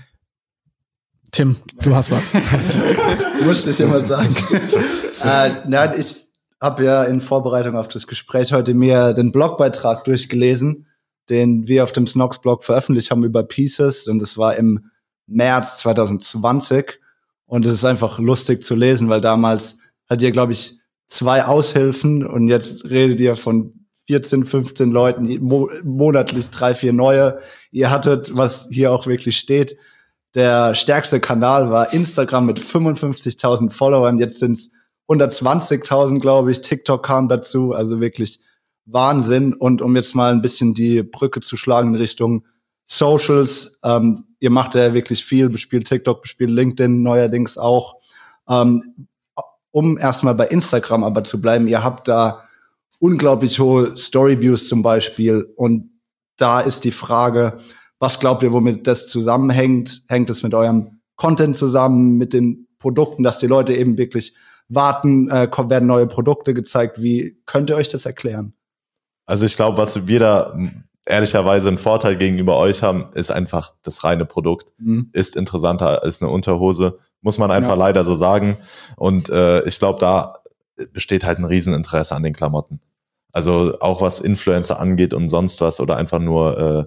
Tim, du hast was. Muss ich immer sagen. äh, nein, ich habe ja in Vorbereitung auf das Gespräch heute mir den Blogbeitrag durchgelesen, den wir auf dem Snox-Blog veröffentlicht haben über Pieces. Und das war im März zwanzig zwanzig. Und es ist einfach lustig zu lesen, weil damals hat ihr, glaube ich, zwei Aushilfen und jetzt redet ihr von vierzehn, fünfzehn Leuten, mo- monatlich drei, vier neue. Ihr hattet, was hier auch wirklich steht, der stärkste Kanal war Instagram mit fünfundfünfzigtausend Followern. Jetzt sind es hundertzwanzigtausend, glaube ich. TikTok kam dazu. Also wirklich Wahnsinn. Und um jetzt mal ein bisschen die Brücke zu schlagen in Richtung Socials. Ähm, ihr macht ja wirklich viel, bespielt TikTok, bespielt LinkedIn neuerdings auch. Ähm, um erstmal bei Instagram aber zu bleiben, ihr habt da unglaublich hohe Storyviews zum Beispiel. Und da ist die Frage, was glaubt ihr, womit das zusammenhängt? Hängt es mit eurem Content zusammen, mit den Produkten, dass die Leute eben wirklich warten, äh, werden neue Produkte gezeigt? Wie könnt ihr euch das erklären? Also ich glaube, was wir da ehrlicherweise einen Vorteil gegenüber euch haben, ist einfach das reine Produkt. Mhm. Ist interessanter als eine Unterhose, muss man einfach Ja. leider so sagen. Und äh, ich glaube, da besteht halt ein Rieseninteresse an den Klamotten. Also auch was Influencer angeht und sonst was oder einfach nur äh,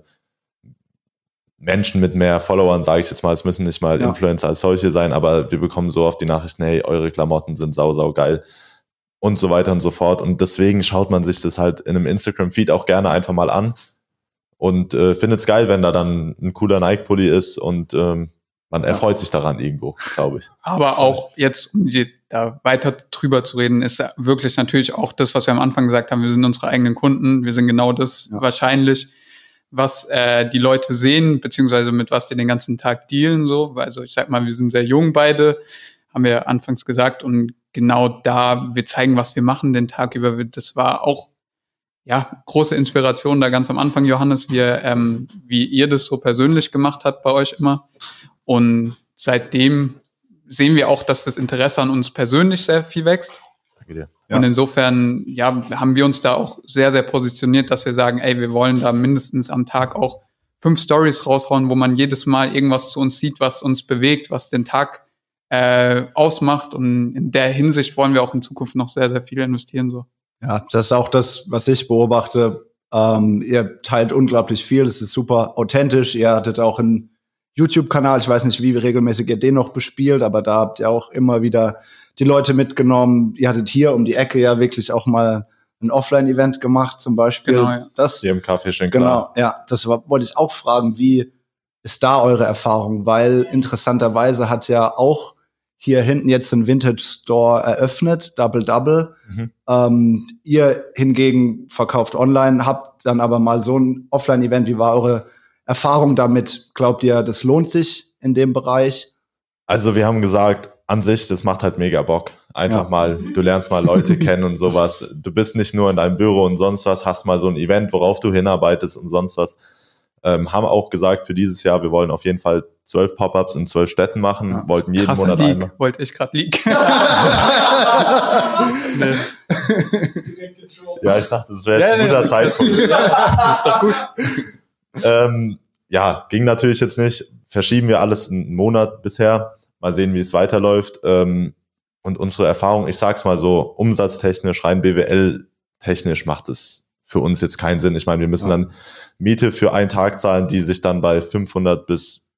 Menschen mit mehr Followern, sage ich jetzt mal, es müssen nicht mal Ja. Influencer als solche sein, aber wir bekommen so oft die Nachrichten, hey, eure Klamotten sind sau, sau geil und so weiter und so fort. Und deswegen schaut man sich das halt in einem Instagram-Feed auch gerne einfach mal an und äh, findet es geil, wenn da dann ein cooler Nike-Pulli ist und ähm, man erfreut sich daran irgendwo, glaube ich. Aber auch jetzt, um die, da weiter drüber zu reden, ist ja wirklich natürlich auch das, was wir am Anfang gesagt haben. Wir sind unsere eigenen Kunden. Wir sind genau das Ja. wahrscheinlich, was äh, die Leute sehen, beziehungsweise mit was die den ganzen Tag dealen. So, also ich sag mal, wir sind sehr jung beide, haben wir anfangs gesagt. Und genau da, wir zeigen, was wir machen den Tag über. Das war auch ja große Inspiration da ganz am Anfang, Johannes, wie, ähm, wie ihr das so persönlich gemacht habt bei euch immer. Und seitdem sehen wir auch, dass das Interesse an uns persönlich sehr viel wächst. Danke dir. Ja. Und insofern, ja, haben wir uns da auch sehr, sehr positioniert, dass wir sagen, ey, wir wollen da mindestens am Tag auch fünf Stories raushauen, wo man jedes Mal irgendwas zu uns sieht, was uns bewegt, was den Tag äh, ausmacht. Und in der Hinsicht wollen wir auch in Zukunft noch sehr, sehr viel investieren. So. Ja, das ist auch das, was ich beobachte. Ähm, ihr teilt unglaublich viel, es ist super authentisch. Ihr hattet auch einen YouTube-Kanal, ich weiß nicht, wie regelmäßig ihr den noch bespielt, aber da habt ihr auch immer wieder die Leute mitgenommen. Ihr hattet hier um die Ecke ja wirklich auch mal ein Offline-Event gemacht, zum Beispiel. Genau, ja. Das, Hier im Café schön genau, ja, das war, wollte ich auch fragen, wie ist da eure Erfahrung? Weil interessanterweise hat ja auch hier hinten jetzt ein Vintage-Store eröffnet, Double Double. Mhm. Ähm, ihr hingegen verkauft online, habt dann aber mal so ein Offline-Event. Wie war eure Erfahrung damit? Glaubt ihr, das lohnt sich in dem Bereich? Also wir haben gesagt, an sich, das macht halt mega Bock. Einfach ja. mal, du lernst mal Leute kennen und sowas. Du bist nicht nur in deinem Büro und sonst was, hast mal so ein Event, worauf du hinarbeitest und sonst was. Ähm, haben auch gesagt, für dieses Jahr, wir wollen auf jeden Fall zwölf Pop-Ups in zwölf Städten machen, ja. wollten jeden Krasser Monat League. einmal. Wollte ich gerade League. Ja, ich dachte, das wäre jetzt ja, ein guter ja, Zeitpunkt. Das ist doch gut. ähm, ja, ging natürlich jetzt nicht. Verschieben wir alles einen Monat bisher. Mal sehen, wie es weiterläuft. Ähm, und unsere Erfahrung, ich sag's mal so, umsatztechnisch, rein B W L-technisch macht es für uns jetzt keinen Sinn. Ich meine, wir müssen ja. dann Miete für einen Tag zahlen, die sich dann bei fünfhundert bis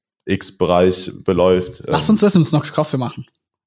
X Bereich beläuft. Lass uns das im Snox Coffee machen.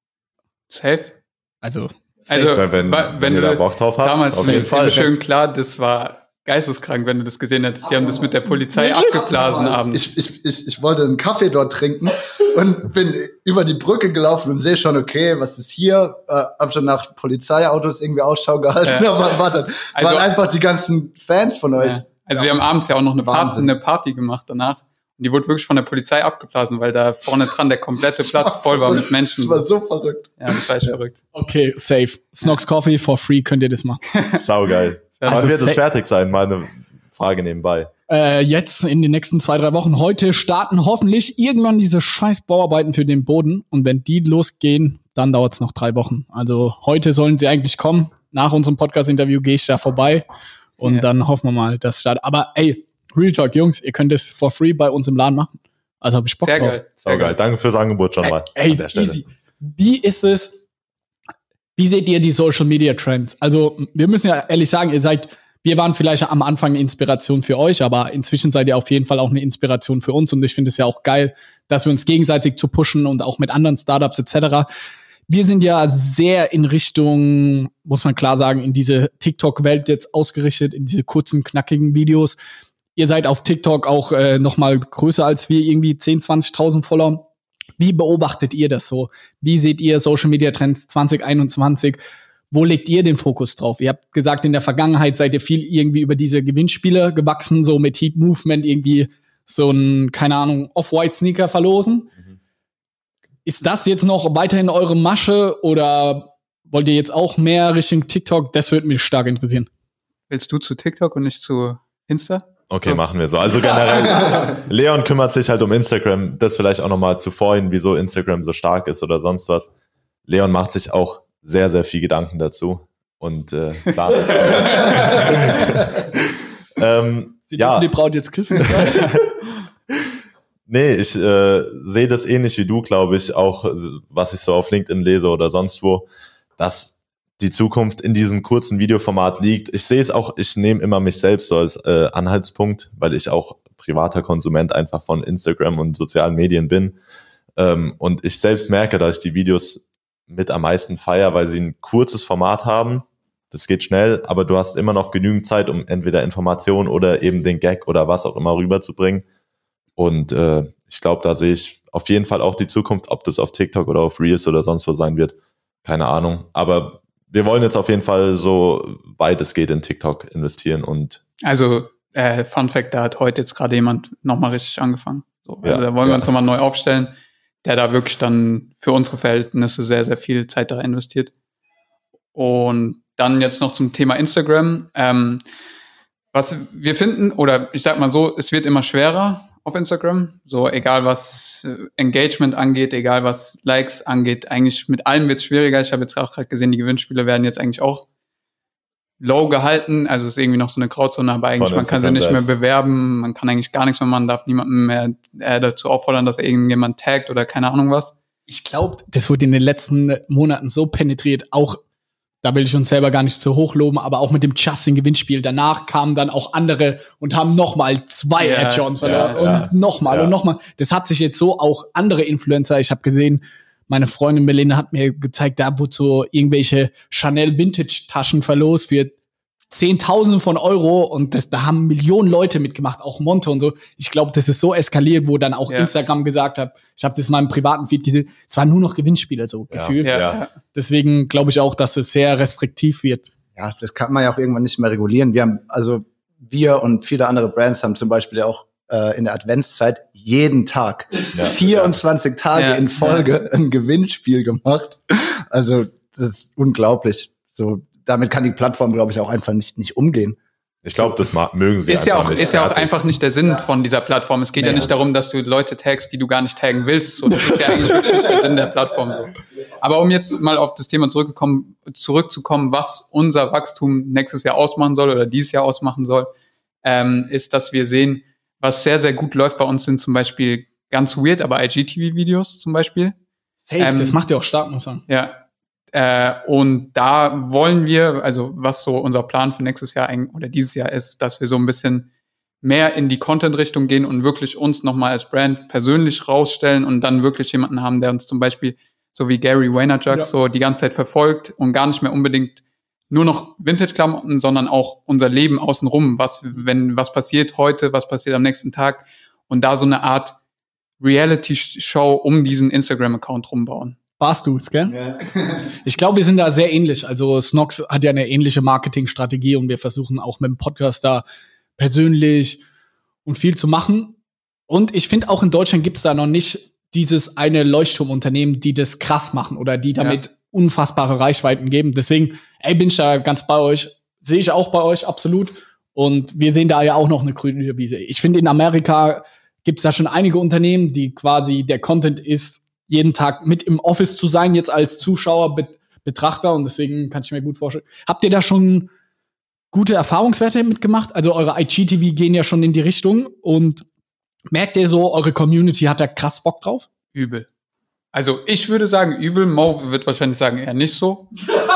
Safe. Also, also wenn, wenn, wenn, wenn ihr da Bock drauf habt, damals auf jeden Fall. Schön klar, das war geisteskrank, wenn du das gesehen hättest. Die haben das mit der Polizei Wirklich? abgeblasen abends. Ich, ich, ich, ich wollte einen Kaffee dort trinken und bin über die Brücke gelaufen und sehe schon, okay, was ist hier? Äh, hab schon nach Polizeiautos irgendwie Ausschau gehalten. Ja. Aber war dann, also, waren einfach die ganzen Fans von euch. Ja. Also ja. wir haben abends ja auch noch eine Party, eine Party gemacht danach. Und die wurde wirklich von der Polizei abgeblasen, weil da vorne dran der komplette Platz voll war mit Menschen. Das war so verrückt. Ja, das war echt ja. verrückt. Okay, safe. Snox Coffee for free, könnt ihr das machen. Saugeil. Also also wird es fertig sein? Meine Frage nebenbei. Äh, jetzt in den nächsten zwei, drei Wochen. Heute starten hoffentlich irgendwann diese scheiß Bauarbeiten für den Boden. Und wenn die losgehen, dann dauert es noch drei Wochen. Also heute sollen sie eigentlich kommen. Nach unserem Podcast-Interview gehe ich da vorbei. Und ja. dann hoffen wir mal, dass es startet. Aber ey, Real Talk, Jungs, ihr könnt es for free bei uns im Laden machen. Also hab ich Bock Sehr drauf. Geil. Sehr geil. Danke fürs Angebot schon mal. Ey, ey easy. Wie ist es, wie seht ihr die Social Media Trends? Also wir müssen ja ehrlich sagen, ihr seid, wir waren vielleicht am Anfang eine Inspiration für euch, aber inzwischen seid ihr auf jeden Fall auch eine Inspiration für uns. Und ich finde es ja auch geil, dass wir uns gegenseitig zu pushen und auch mit anderen Startups et cetera. Wir sind ja sehr in Richtung, muss man klar sagen, in diese TikTok-Welt jetzt ausgerichtet, in diese kurzen, knackigen Videos. Ihr seid auf TikTok auch äh, noch mal größer als wir, irgendwie zehn, zwanzigtausend Follower. Wie beobachtet ihr das so? Wie seht ihr Social Media Trends zwanzig einundzwanzig? Wo legt ihr den Fokus drauf? Ihr habt gesagt, in der Vergangenheit seid ihr viel irgendwie über diese Gewinnspiele gewachsen, so mit Heat Movement irgendwie so ein, keine Ahnung, Off-White-Sneaker verlosen. Mhm. Ist das jetzt noch weiterhin eure Masche oder wollt ihr jetzt auch mehr Richtung TikTok? Das würde mich stark interessieren. Willst du zu TikTok und nicht zu Insta? Okay, so. Machen wir so. Also generell, Leon kümmert sich halt um Instagram. Das vielleicht auch nochmal zu vorhin, wieso Instagram so stark ist oder sonst was. Leon macht sich auch sehr, sehr viel Gedanken dazu. Und äh, plant ähm, Sie ja. dürfen die Braut jetzt küssen. Nee, ich äh, sehe das ähnlich wie du, glaube ich, auch was ich so auf LinkedIn lese oder sonst wo, dass die Zukunft in diesem kurzen Videoformat liegt. Ich sehe es auch, ich nehme immer mich selbst so als äh, Anhaltspunkt, weil ich auch privater Konsument einfach von Instagram und sozialen Medien bin. Ähm, und ich selbst merke, dass ich die Videos mit am meisten feiere, weil sie ein kurzes Format haben. Das geht schnell, aber du hast immer noch genügend Zeit, um entweder Informationen oder eben den Gag oder was auch immer rüberzubringen. Und äh, ich glaube, da sehe ich auf jeden Fall auch die Zukunft, ob das auf TikTok oder auf Reels oder sonst wo sein wird. Keine Ahnung. Aber wir wollen jetzt auf jeden Fall so weit es geht in TikTok investieren. Und also äh, Fun Fact, da hat heute jetzt gerade jemand nochmal richtig angefangen. So, also ja, da wollen wir ja. uns nochmal neu aufstellen, der da wirklich dann für unsere Verhältnisse sehr, sehr viel Zeit da investiert. Und dann jetzt noch zum Thema Instagram. Ähm, was wir finden, oder ich sag mal so, es wird immer schwerer auf Instagram. So, egal was Engagement angeht, egal was Likes angeht, eigentlich mit allem wird es schwieriger. Ich habe jetzt auch gerade gesehen, die Gewinnspiele werden jetzt eigentlich auch low gehalten. Also ist irgendwie noch so eine Grauzone, aber eigentlich man kann sie nicht mehr bewerben, man kann eigentlich gar nichts mehr machen, darf niemanden mehr äh, dazu auffordern, dass er irgendjemand taggt oder keine Ahnung was. Ich glaube, das wurde in den letzten Monaten so penetriert, auch, da will ich uns selber gar nicht zu hoch loben, aber auch mit dem Justin-Gewinnspiel. Danach kamen dann auch andere und haben nochmal zwei Ja, Add-ons ja, und ja, nochmal ja. und nochmal. Das hat sich jetzt so auch andere Influencer, ich habe gesehen, meine Freundin Melina hat mir gezeigt, da wurde so irgendwelche Chanel-Vintage-Taschen verlost für Zehntausende von Euro und das, da haben Millionen Leute mitgemacht, auch Monte und so. Ich glaube, das ist so eskaliert, wo dann auch Ja. Instagram gesagt hat, ich habe das in meinem privaten Feed gesehen, es waren nur noch Gewinnspiele so Ja. gefühlt. Ja, Ja. ja. Deswegen glaube ich auch, dass es sehr restriktiv wird. Ja, das kann man ja auch irgendwann nicht mehr regulieren. Wir haben, also wir und viele andere Brands haben zum Beispiel ja auch äh, in der Adventszeit jeden Tag, Ja. vierundzwanzig Tage Ja. in Folge ein Gewinnspiel gemacht. Also das ist unglaublich. So, damit kann die Plattform, glaube ich, auch einfach nicht, nicht umgehen. Ich glaube, das ma- mögen sie Ist ja einfach auch, nicht. ist ja auch Fertig. einfach nicht der Sinn von dieser Plattform. Es geht ja Nee. nicht darum, dass du Leute tagst, die du gar nicht taggen willst. So, das ist ja eigentlich wirklich der Sinn der Plattform. So. Aber um jetzt mal auf das Thema zurückgekommen, zurückzukommen, was unser Wachstum nächstes Jahr ausmachen soll oder dieses Jahr ausmachen soll, ähm, ist, dass wir sehen, was sehr, sehr gut läuft bei uns sind zum Beispiel ganz weird, aber I G T V-Videos zum Beispiel. Safe, Ähm, das macht ja auch stark, muss ich sagen. Ja. Äh, und da wollen wir, also was so unser Plan für nächstes Jahr ein- oder dieses Jahr ist, dass wir so ein bisschen mehr in die Content-Richtung gehen und wirklich uns nochmal als Brand persönlich rausstellen und dann wirklich jemanden haben, der uns zum Beispiel, so wie Gary Vaynerchuk, Ja. so die ganze Zeit verfolgt und gar nicht mehr unbedingt nur noch Vintage-Klamotten, sondern auch unser Leben außenrum. Was, wenn, was passiert heute, was passiert am nächsten Tag und da so eine Art Reality-Show um diesen Instagram-Account rumbauen. Warst du's, gell? Ich glaube, wir sind da sehr ähnlich. Also Snox hat ja eine ähnliche Marketingstrategie und wir versuchen auch mit dem Podcast da persönlich und viel zu machen. Und ich finde, auch in Deutschland gibt's da noch nicht dieses eine Leuchtturmunternehmen, die das krass machen oder die damit Ja. unfassbare Reichweiten geben. Deswegen, ey, bin ich da ganz bei euch. Sehe ich auch bei euch, absolut. Und wir sehen da ja auch noch eine grüne Wiese. Ich finde, in Amerika gibt's da schon einige Unternehmen, die quasi der Content ist, jeden Tag mit im Office zu sein, jetzt als Zuschauer, Be- Betrachter. Und deswegen kann ich mir gut vorstellen. Habt ihr da schon gute Erfahrungswerte mitgemacht? Also eure I G T V gehen ja schon in die Richtung. Und merkt ihr so, eure Community hat da krass Bock drauf? Übel. Also ich würde sagen übel, Mo wird wahrscheinlich sagen eher nicht so.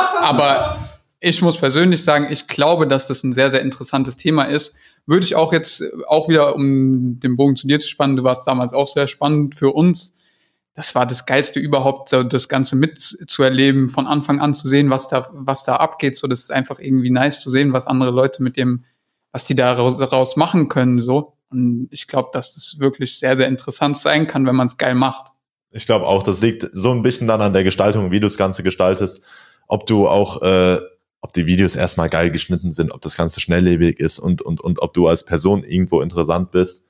Aber ich muss persönlich sagen, ich glaube, dass das ein sehr, sehr interessantes Thema ist. Würde ich auch jetzt, auch wieder, um den Bogen zu dir zu spannen, du warst damals auch sehr spannend für uns. Das war das Geilste überhaupt, so das Ganze mitzuerleben, von Anfang an zu sehen, was da, was da abgeht. So, das ist einfach irgendwie nice zu sehen, was andere Leute mit dem, was die daraus, daraus machen können, so. Und ich glaube, dass das wirklich sehr, sehr interessant sein kann, wenn man es geil macht. Ich glaube auch, das liegt so ein bisschen dann an der Gestaltung, wie du das Ganze gestaltest. Ob du auch, äh, ob die Videos erstmal geil geschnitten sind, ob das Ganze schnelllebig ist und, und, und ob du als Person irgendwo interessant bist.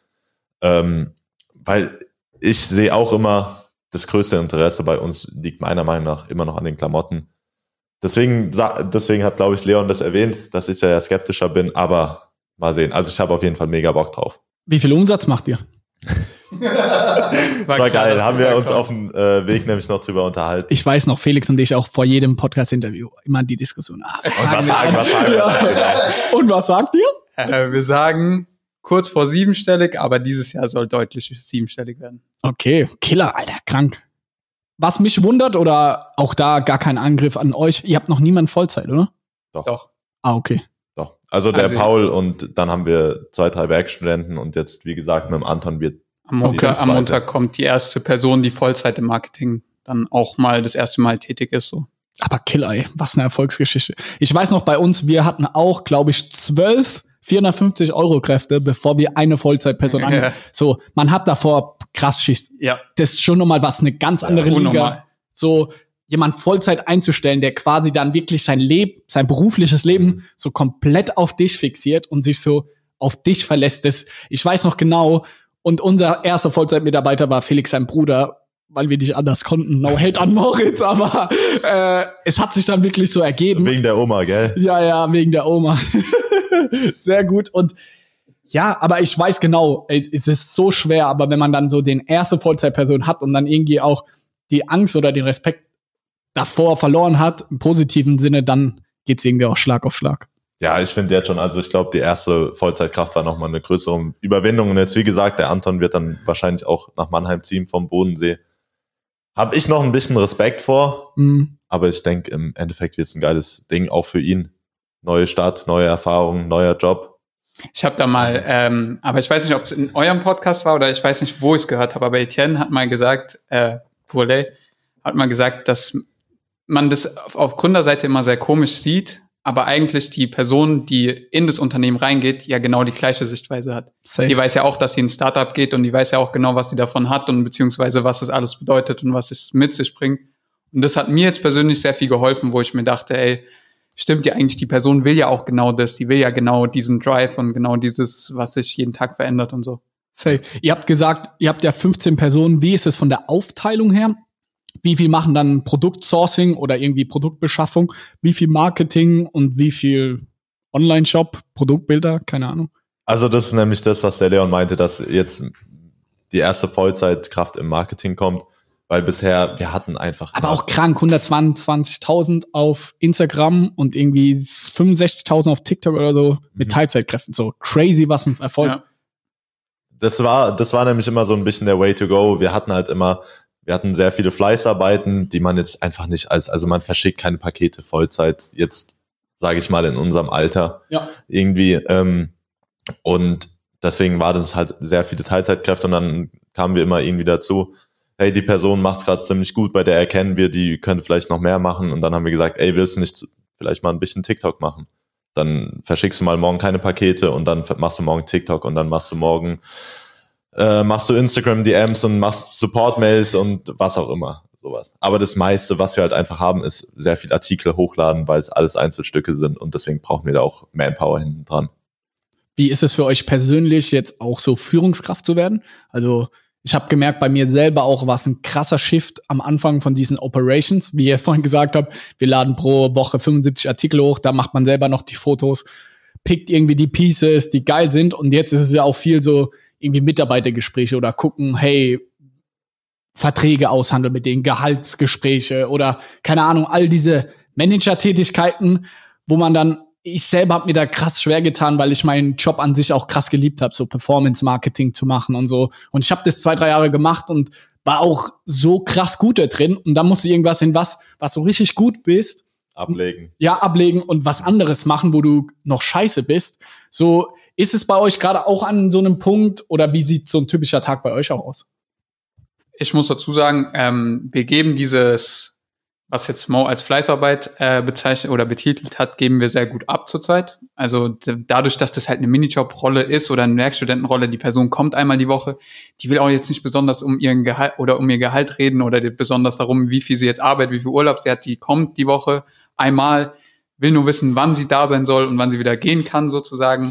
Ähm, weil ich sehe auch immer, das größte Interesse bei uns liegt meiner Meinung nach immer noch an den Klamotten. Deswegen, sa- deswegen hat, glaube ich, Leon das erwähnt, dass ich ja skeptischer bin, aber mal sehen. Also ich habe auf jeden Fall mega Bock drauf. Wie viel Umsatz macht ihr? Das war klar, geil, dass haben wir wir da uns kommen. auf dem äh, Weg nämlich noch drüber unterhalten. Ich weiß noch, Felix und ich auch vor jedem Podcast-Interview immer die Diskussion. Ah, was Und was wir sagen, an? was sagen wir? Ja. Und was sagt ihr? Äh, wir sagen kurz vor siebenstellig, aber dieses Jahr soll deutlich siebenstellig werden. Okay, Killer, Alter, krank. Was mich wundert, oder auch da gar kein Angriff an euch, ihr habt noch niemanden Vollzeit, oder? Doch. Doch. Ah, okay. Doch. Also der Also- Paul und dann haben wir zwei, drei Werkstudenten und jetzt, wie gesagt, mit dem Anton wird Am Die Montag, am zweite. Montag kommt die erste Person, die Vollzeit im Marketing dann auch mal das erste Mal tätig ist. So. Aber Killer, ey, was eine Erfolgsgeschichte. Ich weiß noch, bei uns, wir hatten auch, glaube ich, zwölf vierhundertfünfzig Euro Kräfte, bevor wir eine Vollzeitperson an. Ja. So, man hat davor krass Schicht. Ja. Das ist schon nochmal was, eine ganz andere Liga. unnormal. So, jemand Vollzeit einzustellen, der quasi dann wirklich sein Leben, sein berufliches Leben so komplett auf dich fixiert und sich so auf dich verlässt. Das, ich weiß noch genau, und unser erster Vollzeitmitarbeiter war Felix, sein Bruder, weil wir nicht anders konnten. No hate an Moritz, aber äh, es hat sich dann wirklich so ergeben. wegen der Oma, gell? Ja, ja, wegen der Oma. Sehr gut. Und ja, aber ich weiß genau, es es ist so schwer, aber wenn man dann so den erste Vollzeitperson hat und dann irgendwie auch die Angst oder den Respekt davor verloren hat, im positiven Sinne, dann geht's irgendwie auch Schlag auf Schlag. Ja, ich finde jetzt schon, also ich glaube, die erste Vollzeitkraft war nochmal eine größere Überwindung. Und jetzt, wie gesagt, der Anton wird dann wahrscheinlich auch nach Mannheim ziehen vom Bodensee. habe ich noch ein bisschen Respekt vor, Mhm. aber ich denke, im Endeffekt wird es ein geiles Ding, auch für ihn. Neue Stadt, neue Erfahrungen, neuer Job. Ich habe da mal, ähm, aber ich weiß nicht, ob es in eurem Podcast war oder ich weiß nicht, wo ich es gehört habe, aber Etienne hat mal gesagt, äh, Pourlet hat mal gesagt, dass man das auf, auf Gründerseite immer sehr komisch sieht, aber eigentlich die Person, die in das Unternehmen reingeht, ja genau die gleiche Sichtweise hat. Safe. Die weiß ja auch, dass sie in ein Startup geht und die weiß ja auch genau, was sie davon hat und beziehungsweise was das alles bedeutet und was es mit sich bringt. Und das hat mir jetzt persönlich sehr viel geholfen, wo ich mir dachte, ey, stimmt ja eigentlich, die Person will ja auch genau das, die will ja genau diesen Drive und genau dieses, was sich jeden Tag verändert und so. Safe. Ihr habt gesagt, ihr habt ja fünfzehn Personen. Wie ist es von der Aufteilung her? Wie viel machen dann Produktsourcing oder irgendwie Produktbeschaffung? Wie viel Marketing und wie viel Online-Shop, Produktbilder? Keine Ahnung. Also das ist nämlich das, was der Leon meinte, dass jetzt die erste Vollzeitkraft im Marketing kommt, weil bisher, wir hatten einfach... Aber auch krank, hundertzweiundzwanzigtausend auf Instagram und irgendwie fünfundsechzigtausend auf TikTok oder so mit Mhm. Teilzeitkräften. So crazy, was ein Erfolg. Ja. Das war, das war nämlich immer so ein bisschen der Way to go. Wir hatten halt immer, wir hatten sehr viele Fleißarbeiten, die man jetzt einfach nicht als, also man verschickt keine Pakete Vollzeit, jetzt sage ich mal in unserem Alter Ja. irgendwie. Ähm, und deswegen war das halt sehr viele Teilzeitkräfte und dann kamen wir immer irgendwie dazu, hey, die Person macht's gerade ziemlich gut, bei der erkennen wir, die könnte vielleicht noch mehr machen. Und dann haben wir gesagt, ey, willst du nicht vielleicht mal ein bisschen TikTok machen? Dann verschickst du mal morgen keine Pakete und dann machst du morgen TikTok und dann machst du morgen äh, machst du Instagram-D Ms und machst Support-Mails und was auch immer, sowas. Aber das meiste, was wir halt einfach haben, ist sehr viel Artikel hochladen, weil es alles Einzelstücke sind und deswegen brauchen wir da auch Manpower hinten dran. Wie ist es für euch persönlich, jetzt auch so Führungskraft zu werden? Also ich habe gemerkt, bei mir selber auch war es ein krasser Shift am Anfang von diesen Operations. Wie ihr vorhin gesagt habt, wir laden pro Woche fünfundsiebzig Artikel hoch, da macht man selber noch die Fotos, pickt irgendwie die Pieces, die geil sind. Und jetzt ist es ja auch viel so irgendwie Mitarbeitergespräche oder gucken, hey, Verträge aushandeln mit denen, Gehaltsgespräche oder keine Ahnung, all diese Manager-Tätigkeiten, wo man dann, ich selber habe mir da krass schwer getan, weil ich meinen Job an sich auch krass geliebt habe, so Performance-Marketing zu machen und so. Und ich habe das zwei, drei Jahre gemacht und war auch so krass gut da drin. Und dann musst du irgendwas in was, was so richtig gut bist, Ablegen. ja, ablegen und was anderes machen, wo du noch scheiße bist. So, ist es bei euch gerade auch an so einem Punkt oder wie sieht so ein typischer Tag bei euch auch aus? Ich muss dazu sagen, ähm, wir geben dieses, was jetzt Mo als Fleißarbeit äh, bezeichnet oder betitelt hat, geben wir sehr gut ab zurzeit. Also d- dadurch, dass das halt eine Minijob-Rolle ist oder eine Werkstudentenrolle, die Person kommt einmal die Woche, die will auch jetzt nicht besonders um ihren Gehalt oder um ihr Gehalt reden oder die- besonders darum, wie viel sie jetzt arbeitet, wie viel Urlaub sie hat, die kommt die Woche einmal, will nur wissen, wann sie da sein soll und wann sie wieder gehen kann, sozusagen.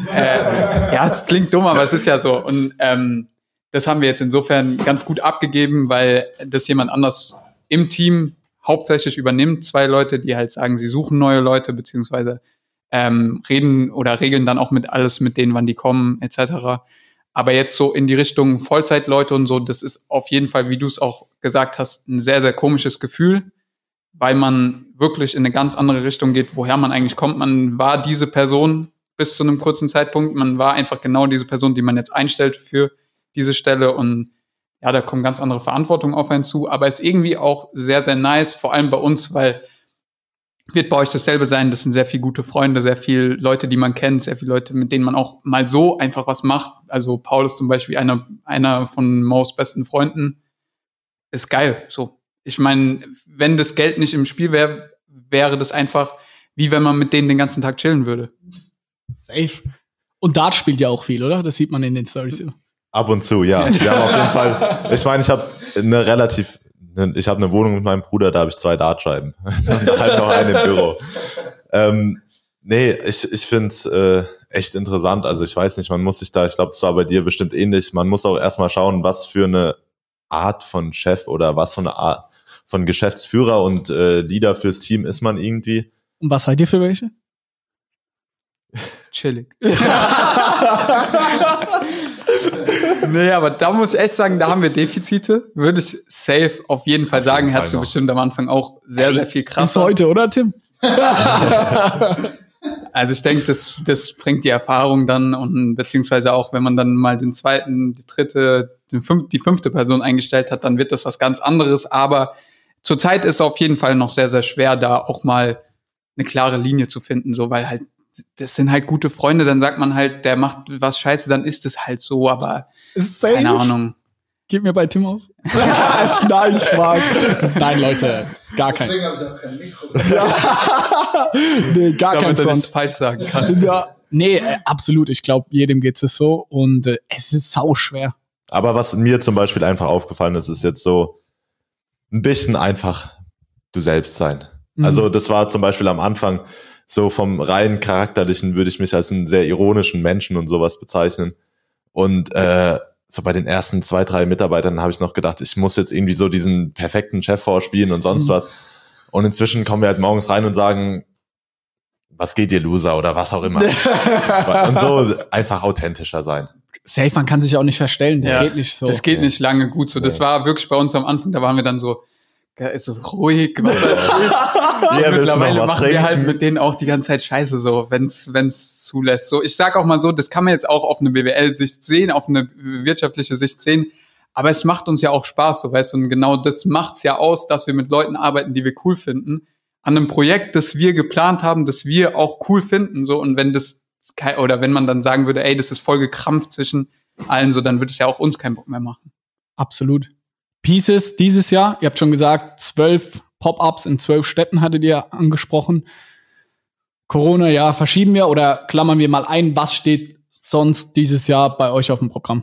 äh, ja, es klingt dumm, aber es ist ja so. Und ähm, das haben wir jetzt insofern ganz gut abgegeben, weil das jemand anders im Team hauptsächlich übernimmt. Zwei Leute, die halt sagen, sie suchen neue Leute, beziehungsweise ähm, reden oder regeln dann auch mit alles mit denen, wann die kommen, et cetera. Aber jetzt so in die Richtung Vollzeitleute und so, das ist auf jeden Fall, wie du es auch gesagt hast, ein sehr, sehr komisches Gefühl, weil man wirklich in eine ganz andere Richtung geht, woher man eigentlich kommt. Man war diese Person bis zu einem kurzen Zeitpunkt, man war einfach genau diese Person, die man jetzt einstellt für diese Stelle und ja, da kommen ganz andere Verantwortungen auf einen zu, aber ist irgendwie auch sehr, sehr nice, vor allem bei uns, weil wird bei euch dasselbe sein, das sind sehr viele gute Freunde, sehr viele Leute, die man kennt, sehr viele Leute, mit denen man auch mal so einfach was macht. Also Paul ist zum Beispiel einer, einer von Mo's besten Freunden. Ist geil, so. Ich meine, wenn das Geld nicht im Spiel wäre, wäre das einfach, wie wenn man mit denen den ganzen Tag chillen würde. Safe. Und Dart spielt ja auch viel, oder? Das sieht man in den Storys immer. Ab und zu, ja. Wir haben auf jeden Fall, ich meine, ich habe eine relativ, ich habe eine Wohnung mit meinem Bruder, da habe ich zwei Dartscheiben. Und halt noch eine im Büro. Ähm, nee, ich, ich finde es äh, echt interessant. Also ich weiß nicht, man muss sich da, ich glaube, es war bei dir bestimmt ähnlich, man muss auch erstmal schauen, was für eine Art von Chef oder was für eine Art von Geschäftsführer und äh, Leader fürs Team ist man irgendwie. Und was seid ihr für welche? Chillig. Nee, aber da muss ich echt sagen, da haben wir Defizite. Würde ich safe auf jeden Fall Auf sagen. jeden Fall Hattest du noch. bestimmt am Anfang auch sehr, sehr viel Bis krasser. heute, oder Tim? Also ich denke, das, das bringt die Erfahrung dann und beziehungsweise auch, wenn man dann mal den zweiten, die dritte, die fünfte Person eingestellt hat, dann wird das was ganz anderes. Aber zurzeit ist es auf jeden Fall noch sehr, sehr schwer, da auch mal eine klare Linie zu finden, so, weil halt, das sind halt gute Freunde, dann sagt man halt, der macht was Scheiße, dann ist es halt so, aber Safe. keine Ahnung. Gib mir bei Tim aus. Nein, Spaß. Nein, Leute, gar kein. Deswegen habe ich auch kein Mikro. Ja. Nee, gar kein Damit er Front. nichts falsch sagen kann. Ja. Nee, äh, absolut. Ich glaube, jedem geht es so und äh, es ist sau schwer. Aber was mir zum Beispiel einfach aufgefallen ist, ist jetzt so ein bisschen einfach du selbst sein. Mhm. Also das war zum Beispiel am Anfang so vom rein charakterlichen würde ich mich als einen sehr ironischen Menschen und sowas bezeichnen. Und äh, so bei den ersten zwei, drei Mitarbeitern habe ich noch gedacht, ich muss jetzt irgendwie so diesen perfekten Chef vorspielen und sonst mhm. was. Und inzwischen kommen wir halt morgens rein und sagen, was geht dir, Loser, oder was auch immer. Und so einfach authentischer sein. Safe, man kann sich auch nicht verstellen, das Ja, geht nicht so. Das geht nicht lange gut so. Das war wirklich bei uns am Anfang, da waren wir dann so, ja, ist so ruhig, was weiß ich. Ja, mittlerweile was machen trinken? wir halt mit denen auch die ganze Zeit Scheiße so, wenn's wenn's zulässt. So, ich sag auch mal so, das kann man jetzt auch auf eine B W L-Sicht sehen, auf eine wirtschaftliche Sicht sehen, aber es macht uns ja auch Spaß, so, weißt du, und genau das macht's ja aus, dass wir mit Leuten arbeiten, die wir cool finden, an einem Projekt, das wir geplant haben, das wir auch cool finden, so, und wenn das oder wenn man dann sagen würde, ey, das ist voll gekrampft zwischen allen, so, dann würde es ja auch uns keinen Bock mehr machen. Absolut. Pieces dieses Jahr, ihr habt schon gesagt, zwölf Pop-Ups in zwölf Städten hattet ihr angesprochen. Corona, ja, verschieben wir oder klammern wir mal ein, was steht sonst dieses Jahr bei euch auf dem Programm?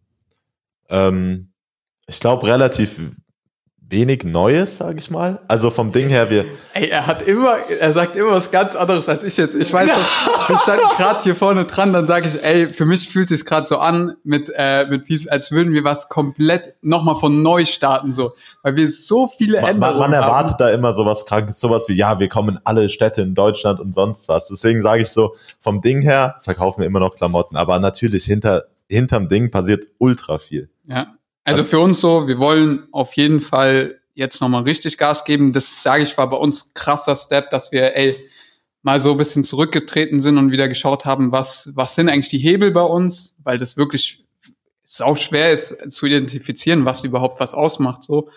Ähm, ich glaube relativ wenig Neues, sage ich mal. Also vom Ding her, wir... Ey, er hat immer, er sagt immer was ganz anderes als ich jetzt. Ich weiß, dass, wir standen gerade hier vorne dran, dann sage ich, ey, für mich fühlt es sich gerade so an mit äh, mit Peace, als würden wir was komplett nochmal von neu starten, so, weil wir so viele Man, Änderungen man erwartet haben. da immer sowas Krankes, sowas wie, ja, wir kommen in alle Städte in Deutschland und sonst was. Deswegen sage ich so, vom Ding her verkaufen wir immer noch Klamotten, aber natürlich hinter hinterm Ding passiert ultra viel. Ja. Also für uns so, wir wollen auf jeden Fall jetzt nochmal richtig Gas geben. Das, sage ich, war bei uns krasser Step, dass wir, ey, mal so ein bisschen zurückgetreten sind und wieder geschaut haben, was was sind eigentlich die Hebel bei uns, weil das wirklich sau schwer ist zu identifizieren, was überhaupt was ausmacht, so.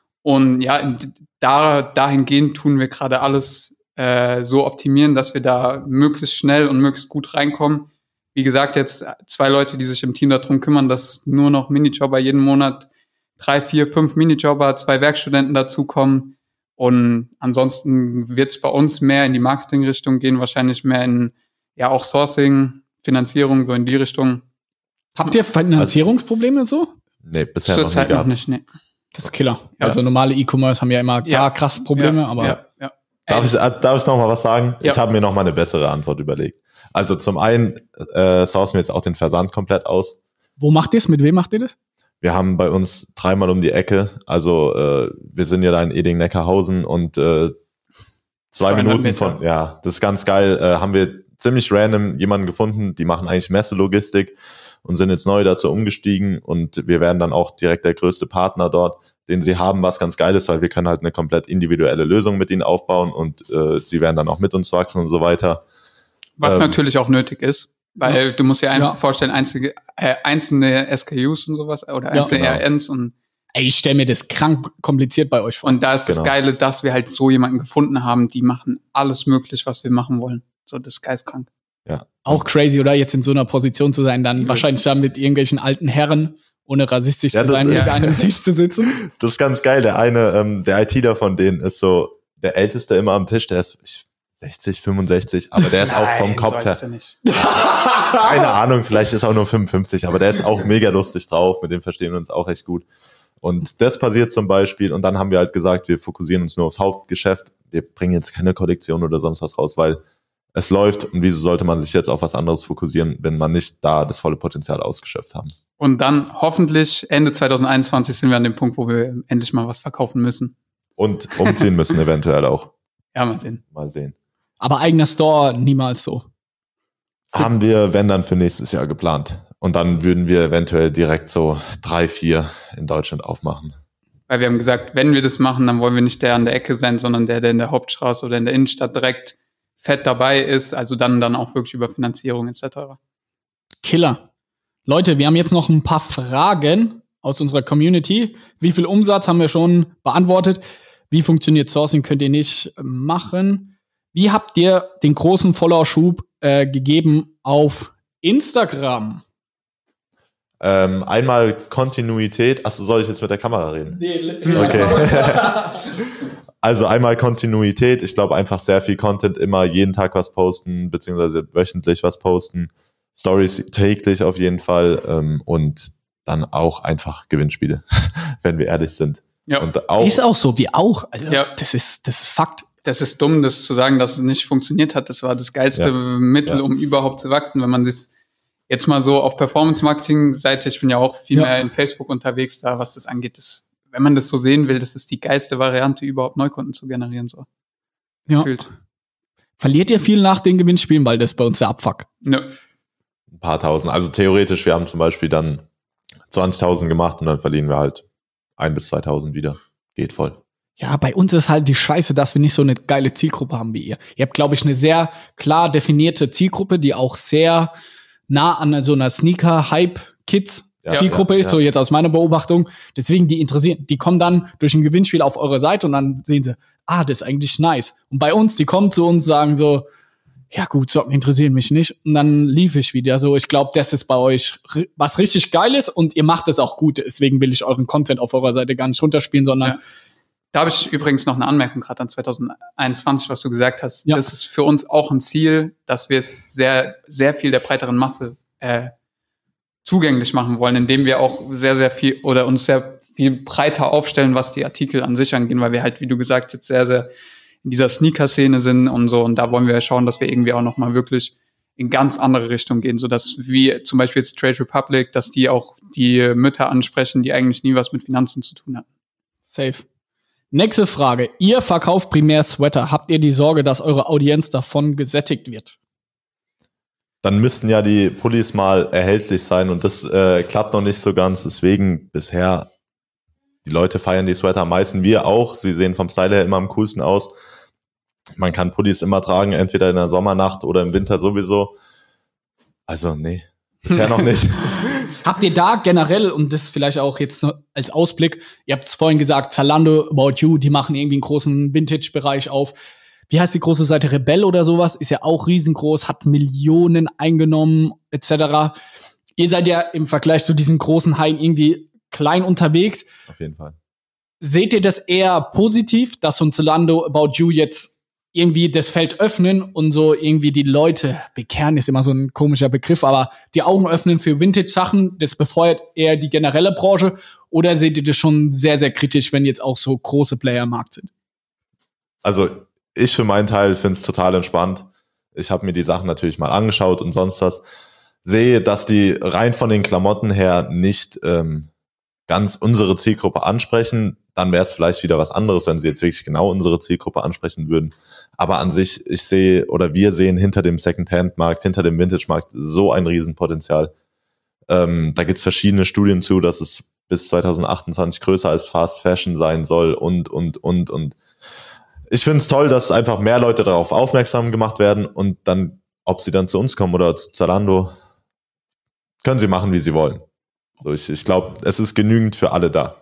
Und ja, da dahingehend tun wir gerade alles äh, so optimieren, dass wir da möglichst schnell und möglichst gut reinkommen. Wie gesagt, jetzt zwei Leute, die sich im Team darum kümmern, dass nur noch Minijobber jeden Monat drei, vier, fünf Minijobber, zwei Werkstudenten dazukommen. Und ansonsten wird es bei uns mehr in die Marketing-Richtung gehen, wahrscheinlich mehr in, ja, auch Sourcing, Finanzierung, so in die Richtung. Habt ihr Finanzierungsprobleme so? Nee, bisher noch, Zurzeit nie noch nicht, nee. Das ist Killer. Ja. Also normale E-Commerce haben ja immer gar Ja. krass Probleme, Ja. aber Ja. Ja. Darf ich, darf ich noch mal was sagen? Ja. Ich habe mir noch mal eine bessere Antwort überlegt. Also zum einen äh, sourcen wir jetzt auch den Versand komplett aus. wo macht ihr es? Mit wem macht ihr das? Wir haben bei uns dreimal um die Ecke, also äh, wir sind ja da in Eding-Neckarhausen und äh, zwei zweihundert Minuten Meter. von, ja, das ist ganz geil, äh, haben wir ziemlich random jemanden gefunden, die machen eigentlich Messelogistik und sind jetzt neu dazu umgestiegen und wir werden dann auch direkt der größte Partner dort, den sie haben, was ganz geil ist, weil wir können halt eine komplett individuelle Lösung mit ihnen aufbauen und äh, sie werden dann auch mit uns wachsen und so weiter. Was Ähm, natürlich auch nötig ist, weil Ja. du musst dir einfach Ja. vorstellen, einzige, äh, einzelne S K Us und sowas oder Ja. einzelne Genau. R Ns und Ey, ich stelle mir das krank kompliziert bei euch vor. Und da ist das Genau. Geile, dass wir halt so jemanden gefunden haben, die machen alles möglich, was wir machen wollen. So, das ist geistkrank. Auch crazy, oder? Jetzt in so einer Position zu sein, dann Ja. wahrscheinlich dann mit irgendwelchen alten Herren, ohne rassistisch Ja, zu das- sein, mit ja. einem Tisch zu sitzen. Das ist ganz geil. Der eine, ähm, der ITler von denen ist so der Älteste immer am Tisch. Der ist ich, sechzig, fünfundsechzig, aber der ist auch vom Nein, Kopf so her. alt ist er nicht. Keine Ahnung, vielleicht ist er auch nur fünfundfünfzig, aber der ist auch mega lustig drauf. Mit dem verstehen wir uns auch echt gut. Und das passiert zum Beispiel. Und dann haben wir halt gesagt, wir fokussieren uns nur aufs Hauptgeschäft. Wir bringen jetzt keine Kollektion oder sonst was raus, weil es läuft. Und wieso sollte man sich jetzt auf was anderes fokussieren, wenn man nicht da das volle Potenzial ausgeschöpft haben? Und dann hoffentlich Ende zwanzig einundzwanzig sind wir an dem Punkt, wo wir endlich mal was verkaufen müssen. Und umziehen müssen eventuell auch. Ja, mal sehen. Mal sehen. Aber eigener Store niemals so. Haben wir, wenn dann, für nächstes Jahr geplant. Und dann würden wir eventuell direkt so drei, vier in Deutschland aufmachen. Weil wir haben gesagt, wenn wir das machen, dann wollen wir nicht der an der Ecke sein, sondern der, der in der Hauptstraße oder in der Innenstadt direkt fett dabei ist. Also dann, dann auch wirklich über Finanzierung et cetera. Killer. Leute, wir haben jetzt noch ein paar Fragen aus unserer Community. Wie viel Umsatz haben wir schon beantwortet? Wie funktioniert Sourcing, könnt ihr nicht machen. Wie habt ihr den großen Follower-Schub äh, gegeben auf Instagram? Ähm, einmal Kontinuität. Achso, soll ich jetzt mit der Kamera reden? Nee, okay. Also einmal Kontinuität. Ich glaube einfach sehr viel Content, immer jeden Tag was posten, beziehungsweise wöchentlich was posten. Stories täglich auf jeden Fall. Ähm, und dann auch einfach Gewinnspiele, wenn wir ehrlich sind. Ja. Und auch, ist auch so, wie auch. Also, ja. das ist, das ist Fakt. Das ist dumm, das zu sagen, dass es nicht funktioniert hat. Das war das geilste ja. Mittel, ja. um überhaupt zu wachsen. Wenn man das jetzt mal so auf Performance-Marketing-Seite, ich bin ja auch viel ja. mehr in Facebook unterwegs, da was das angeht, das, wenn man das so sehen will, das ist die geilste Variante, überhaupt Neukunden zu generieren. So. Ja. Gefühlt. Verliert ihr viel nach den Gewinnspielen, weil das bei uns der Abfuck? Nö. Ein paar tausend. Also theoretisch, wir haben zum Beispiel dann zwanzigtausend gemacht und dann verlieren wir halt ein bis zweitausend wieder. Geht voll. Ja, bei uns ist halt die Scheiße, dass wir nicht so eine geile Zielgruppe haben wie ihr. Ihr habt, glaube ich, eine sehr klar definierte Zielgruppe, die auch sehr nah an so einer Sneaker-Hype-Kids-Zielgruppe ja, ist, ja, so jetzt aus meiner Beobachtung. Deswegen, die interessieren, die kommen dann durch ein Gewinnspiel auf eure Seite und dann sehen sie, ah, das ist eigentlich nice. Und bei uns, die kommen zu uns, sagen so, ja gut, Socken interessieren mich nicht. Und dann lief ich wieder so. Ich glaube, das ist bei euch was richtig Geiles und ihr macht es auch gut. Deswegen will ich euren Content auf eurer Seite gar nicht runterspielen, sondern ja. Da habe ich übrigens noch eine Anmerkung gerade an zwanzig einundzwanzig, was du gesagt hast. Ja. Das ist für uns auch ein Ziel, dass wir es sehr, sehr viel der breiteren Masse äh, zugänglich machen wollen, indem wir auch sehr, sehr viel oder uns sehr viel breiter aufstellen, was die Artikel an sich angehen, weil wir halt, wie du gesagt hast, sehr, sehr in dieser Sneaker-Szene sind und so. Und da wollen wir schauen, dass wir irgendwie auch nochmal wirklich in ganz andere Richtung gehen, sodass wir zum Beispiel jetzt Trade Republic, dass die auch die Mütter ansprechen, die eigentlich nie was mit Finanzen zu tun hatten. Safe. Nächste Frage. Ihr verkauft primär Sweater. Habt ihr die Sorge, dass eure Audienz davon gesättigt wird? Dann müssten ja die Pullis mal erhältlich sein und das äh, klappt noch nicht so ganz. Deswegen bisher, die Leute feiern die Sweater am meisten. Wir auch. Sie sehen vom Style her immer am coolsten aus. Man kann Pullis immer tragen, entweder in der Sommernacht oder im Winter sowieso. Also nee, bisher noch nicht. Habt ihr da generell, und das vielleicht auch jetzt als Ausblick, ihr habt es vorhin gesagt, Zalando, About You, die machen irgendwie einen großen Vintage-Bereich auf. Wie heißt die große Seite? Rebell oder sowas? Ist ja auch riesengroß, hat Millionen eingenommen, et cetera. Ihr seid ja im Vergleich zu diesen großen Haien irgendwie klein unterwegs. Auf jeden Fall. Seht ihr das eher positiv, dass so ein Zalando, About You jetzt irgendwie das Feld öffnen und so irgendwie die Leute bekehren, ist immer so ein komischer Begriff, aber die Augen öffnen für Vintage-Sachen, das befeuert eher die generelle Branche, oder seht ihr das schon sehr, sehr kritisch, wenn jetzt auch so große Player im Markt sind? Also ich für meinen Teil finde es total entspannt. Ich habe mir die Sachen natürlich mal angeschaut und sonst was. Sehe, dass die rein von den Klamotten her nicht ähm, ganz unsere Zielgruppe ansprechen. Dann wäre es vielleicht wieder was anderes, wenn sie jetzt wirklich genau unsere Zielgruppe ansprechen würden. Aber an sich, ich sehe oder wir sehen hinter dem Second-Hand-Markt, hinter dem Vintage-Markt so ein Riesenpotenzial. Ähm, da gibt es verschiedene Studien zu, dass es bis zwanzig achtundzwanzig größer als Fast Fashion sein soll und, und, und, und. Ich finde es toll, dass einfach mehr Leute darauf aufmerksam gemacht werden und dann, ob sie dann zu uns kommen oder zu Zalando, können sie machen, wie sie wollen. So, ich, ich glaube, es ist genügend für alle da.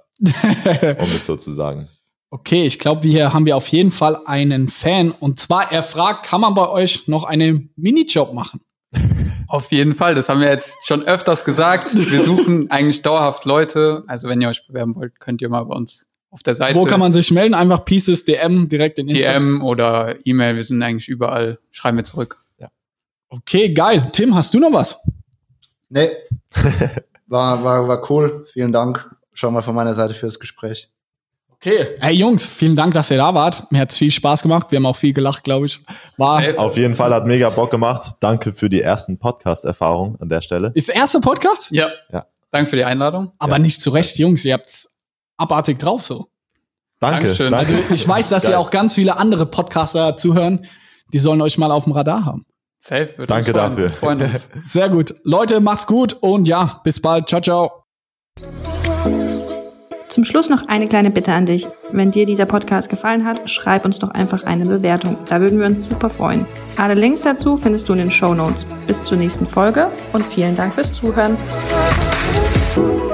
Um es so zu sagen. Okay, ich glaube, hier haben wir auf jeden Fall einen Fan. Und zwar, er fragt, kann man bei euch noch einen Minijob machen? Auf jeden Fall, das haben wir jetzt schon öfters gesagt. Wir suchen eigentlich dauerhaft Leute. Also wenn ihr euch bewerben wollt, könnt ihr mal bei uns auf der Seite. Wo kann man sich melden? Einfach Pieces, D M, direkt in Instagram. D M oder E-Mail, wir sind eigentlich überall. Schreiben wir zurück. Ja. Okay, geil. Tim, hast du noch was? Nee. War, war, war cool. Vielen Dank. Schau mal von meiner Seite fürs Gespräch. Okay. Hey Jungs, vielen Dank, dass ihr da wart. Mir hat es viel Spaß gemacht. Wir haben auch viel gelacht, glaube ich. War Auf jeden Fall, hat mega Bock gemacht. Danke für die ersten Podcast-Erfahrungen an der Stelle. Ist der erste Podcast? Ja. ja. Danke für die Einladung. Aber ja. nicht zu Recht, Jungs. Ihr habt's abartig drauf so. Danke. Dankeschön. Danke. Also ich weiß, dass ihr auch ganz viele andere Podcaster zuhören. Die sollen euch mal auf dem Radar haben. Safe. Danke dafür. Sehr gut. Leute, macht's gut und ja, bis bald. Ciao, ciao. Zum Schluss noch eine kleine Bitte an dich. Wenn dir dieser Podcast gefallen hat, schreib uns doch einfach eine Bewertung. Da würden wir uns super freuen. Alle Links dazu findest du in den Shownotes. Bis zur nächsten Folge und vielen Dank fürs Zuhören.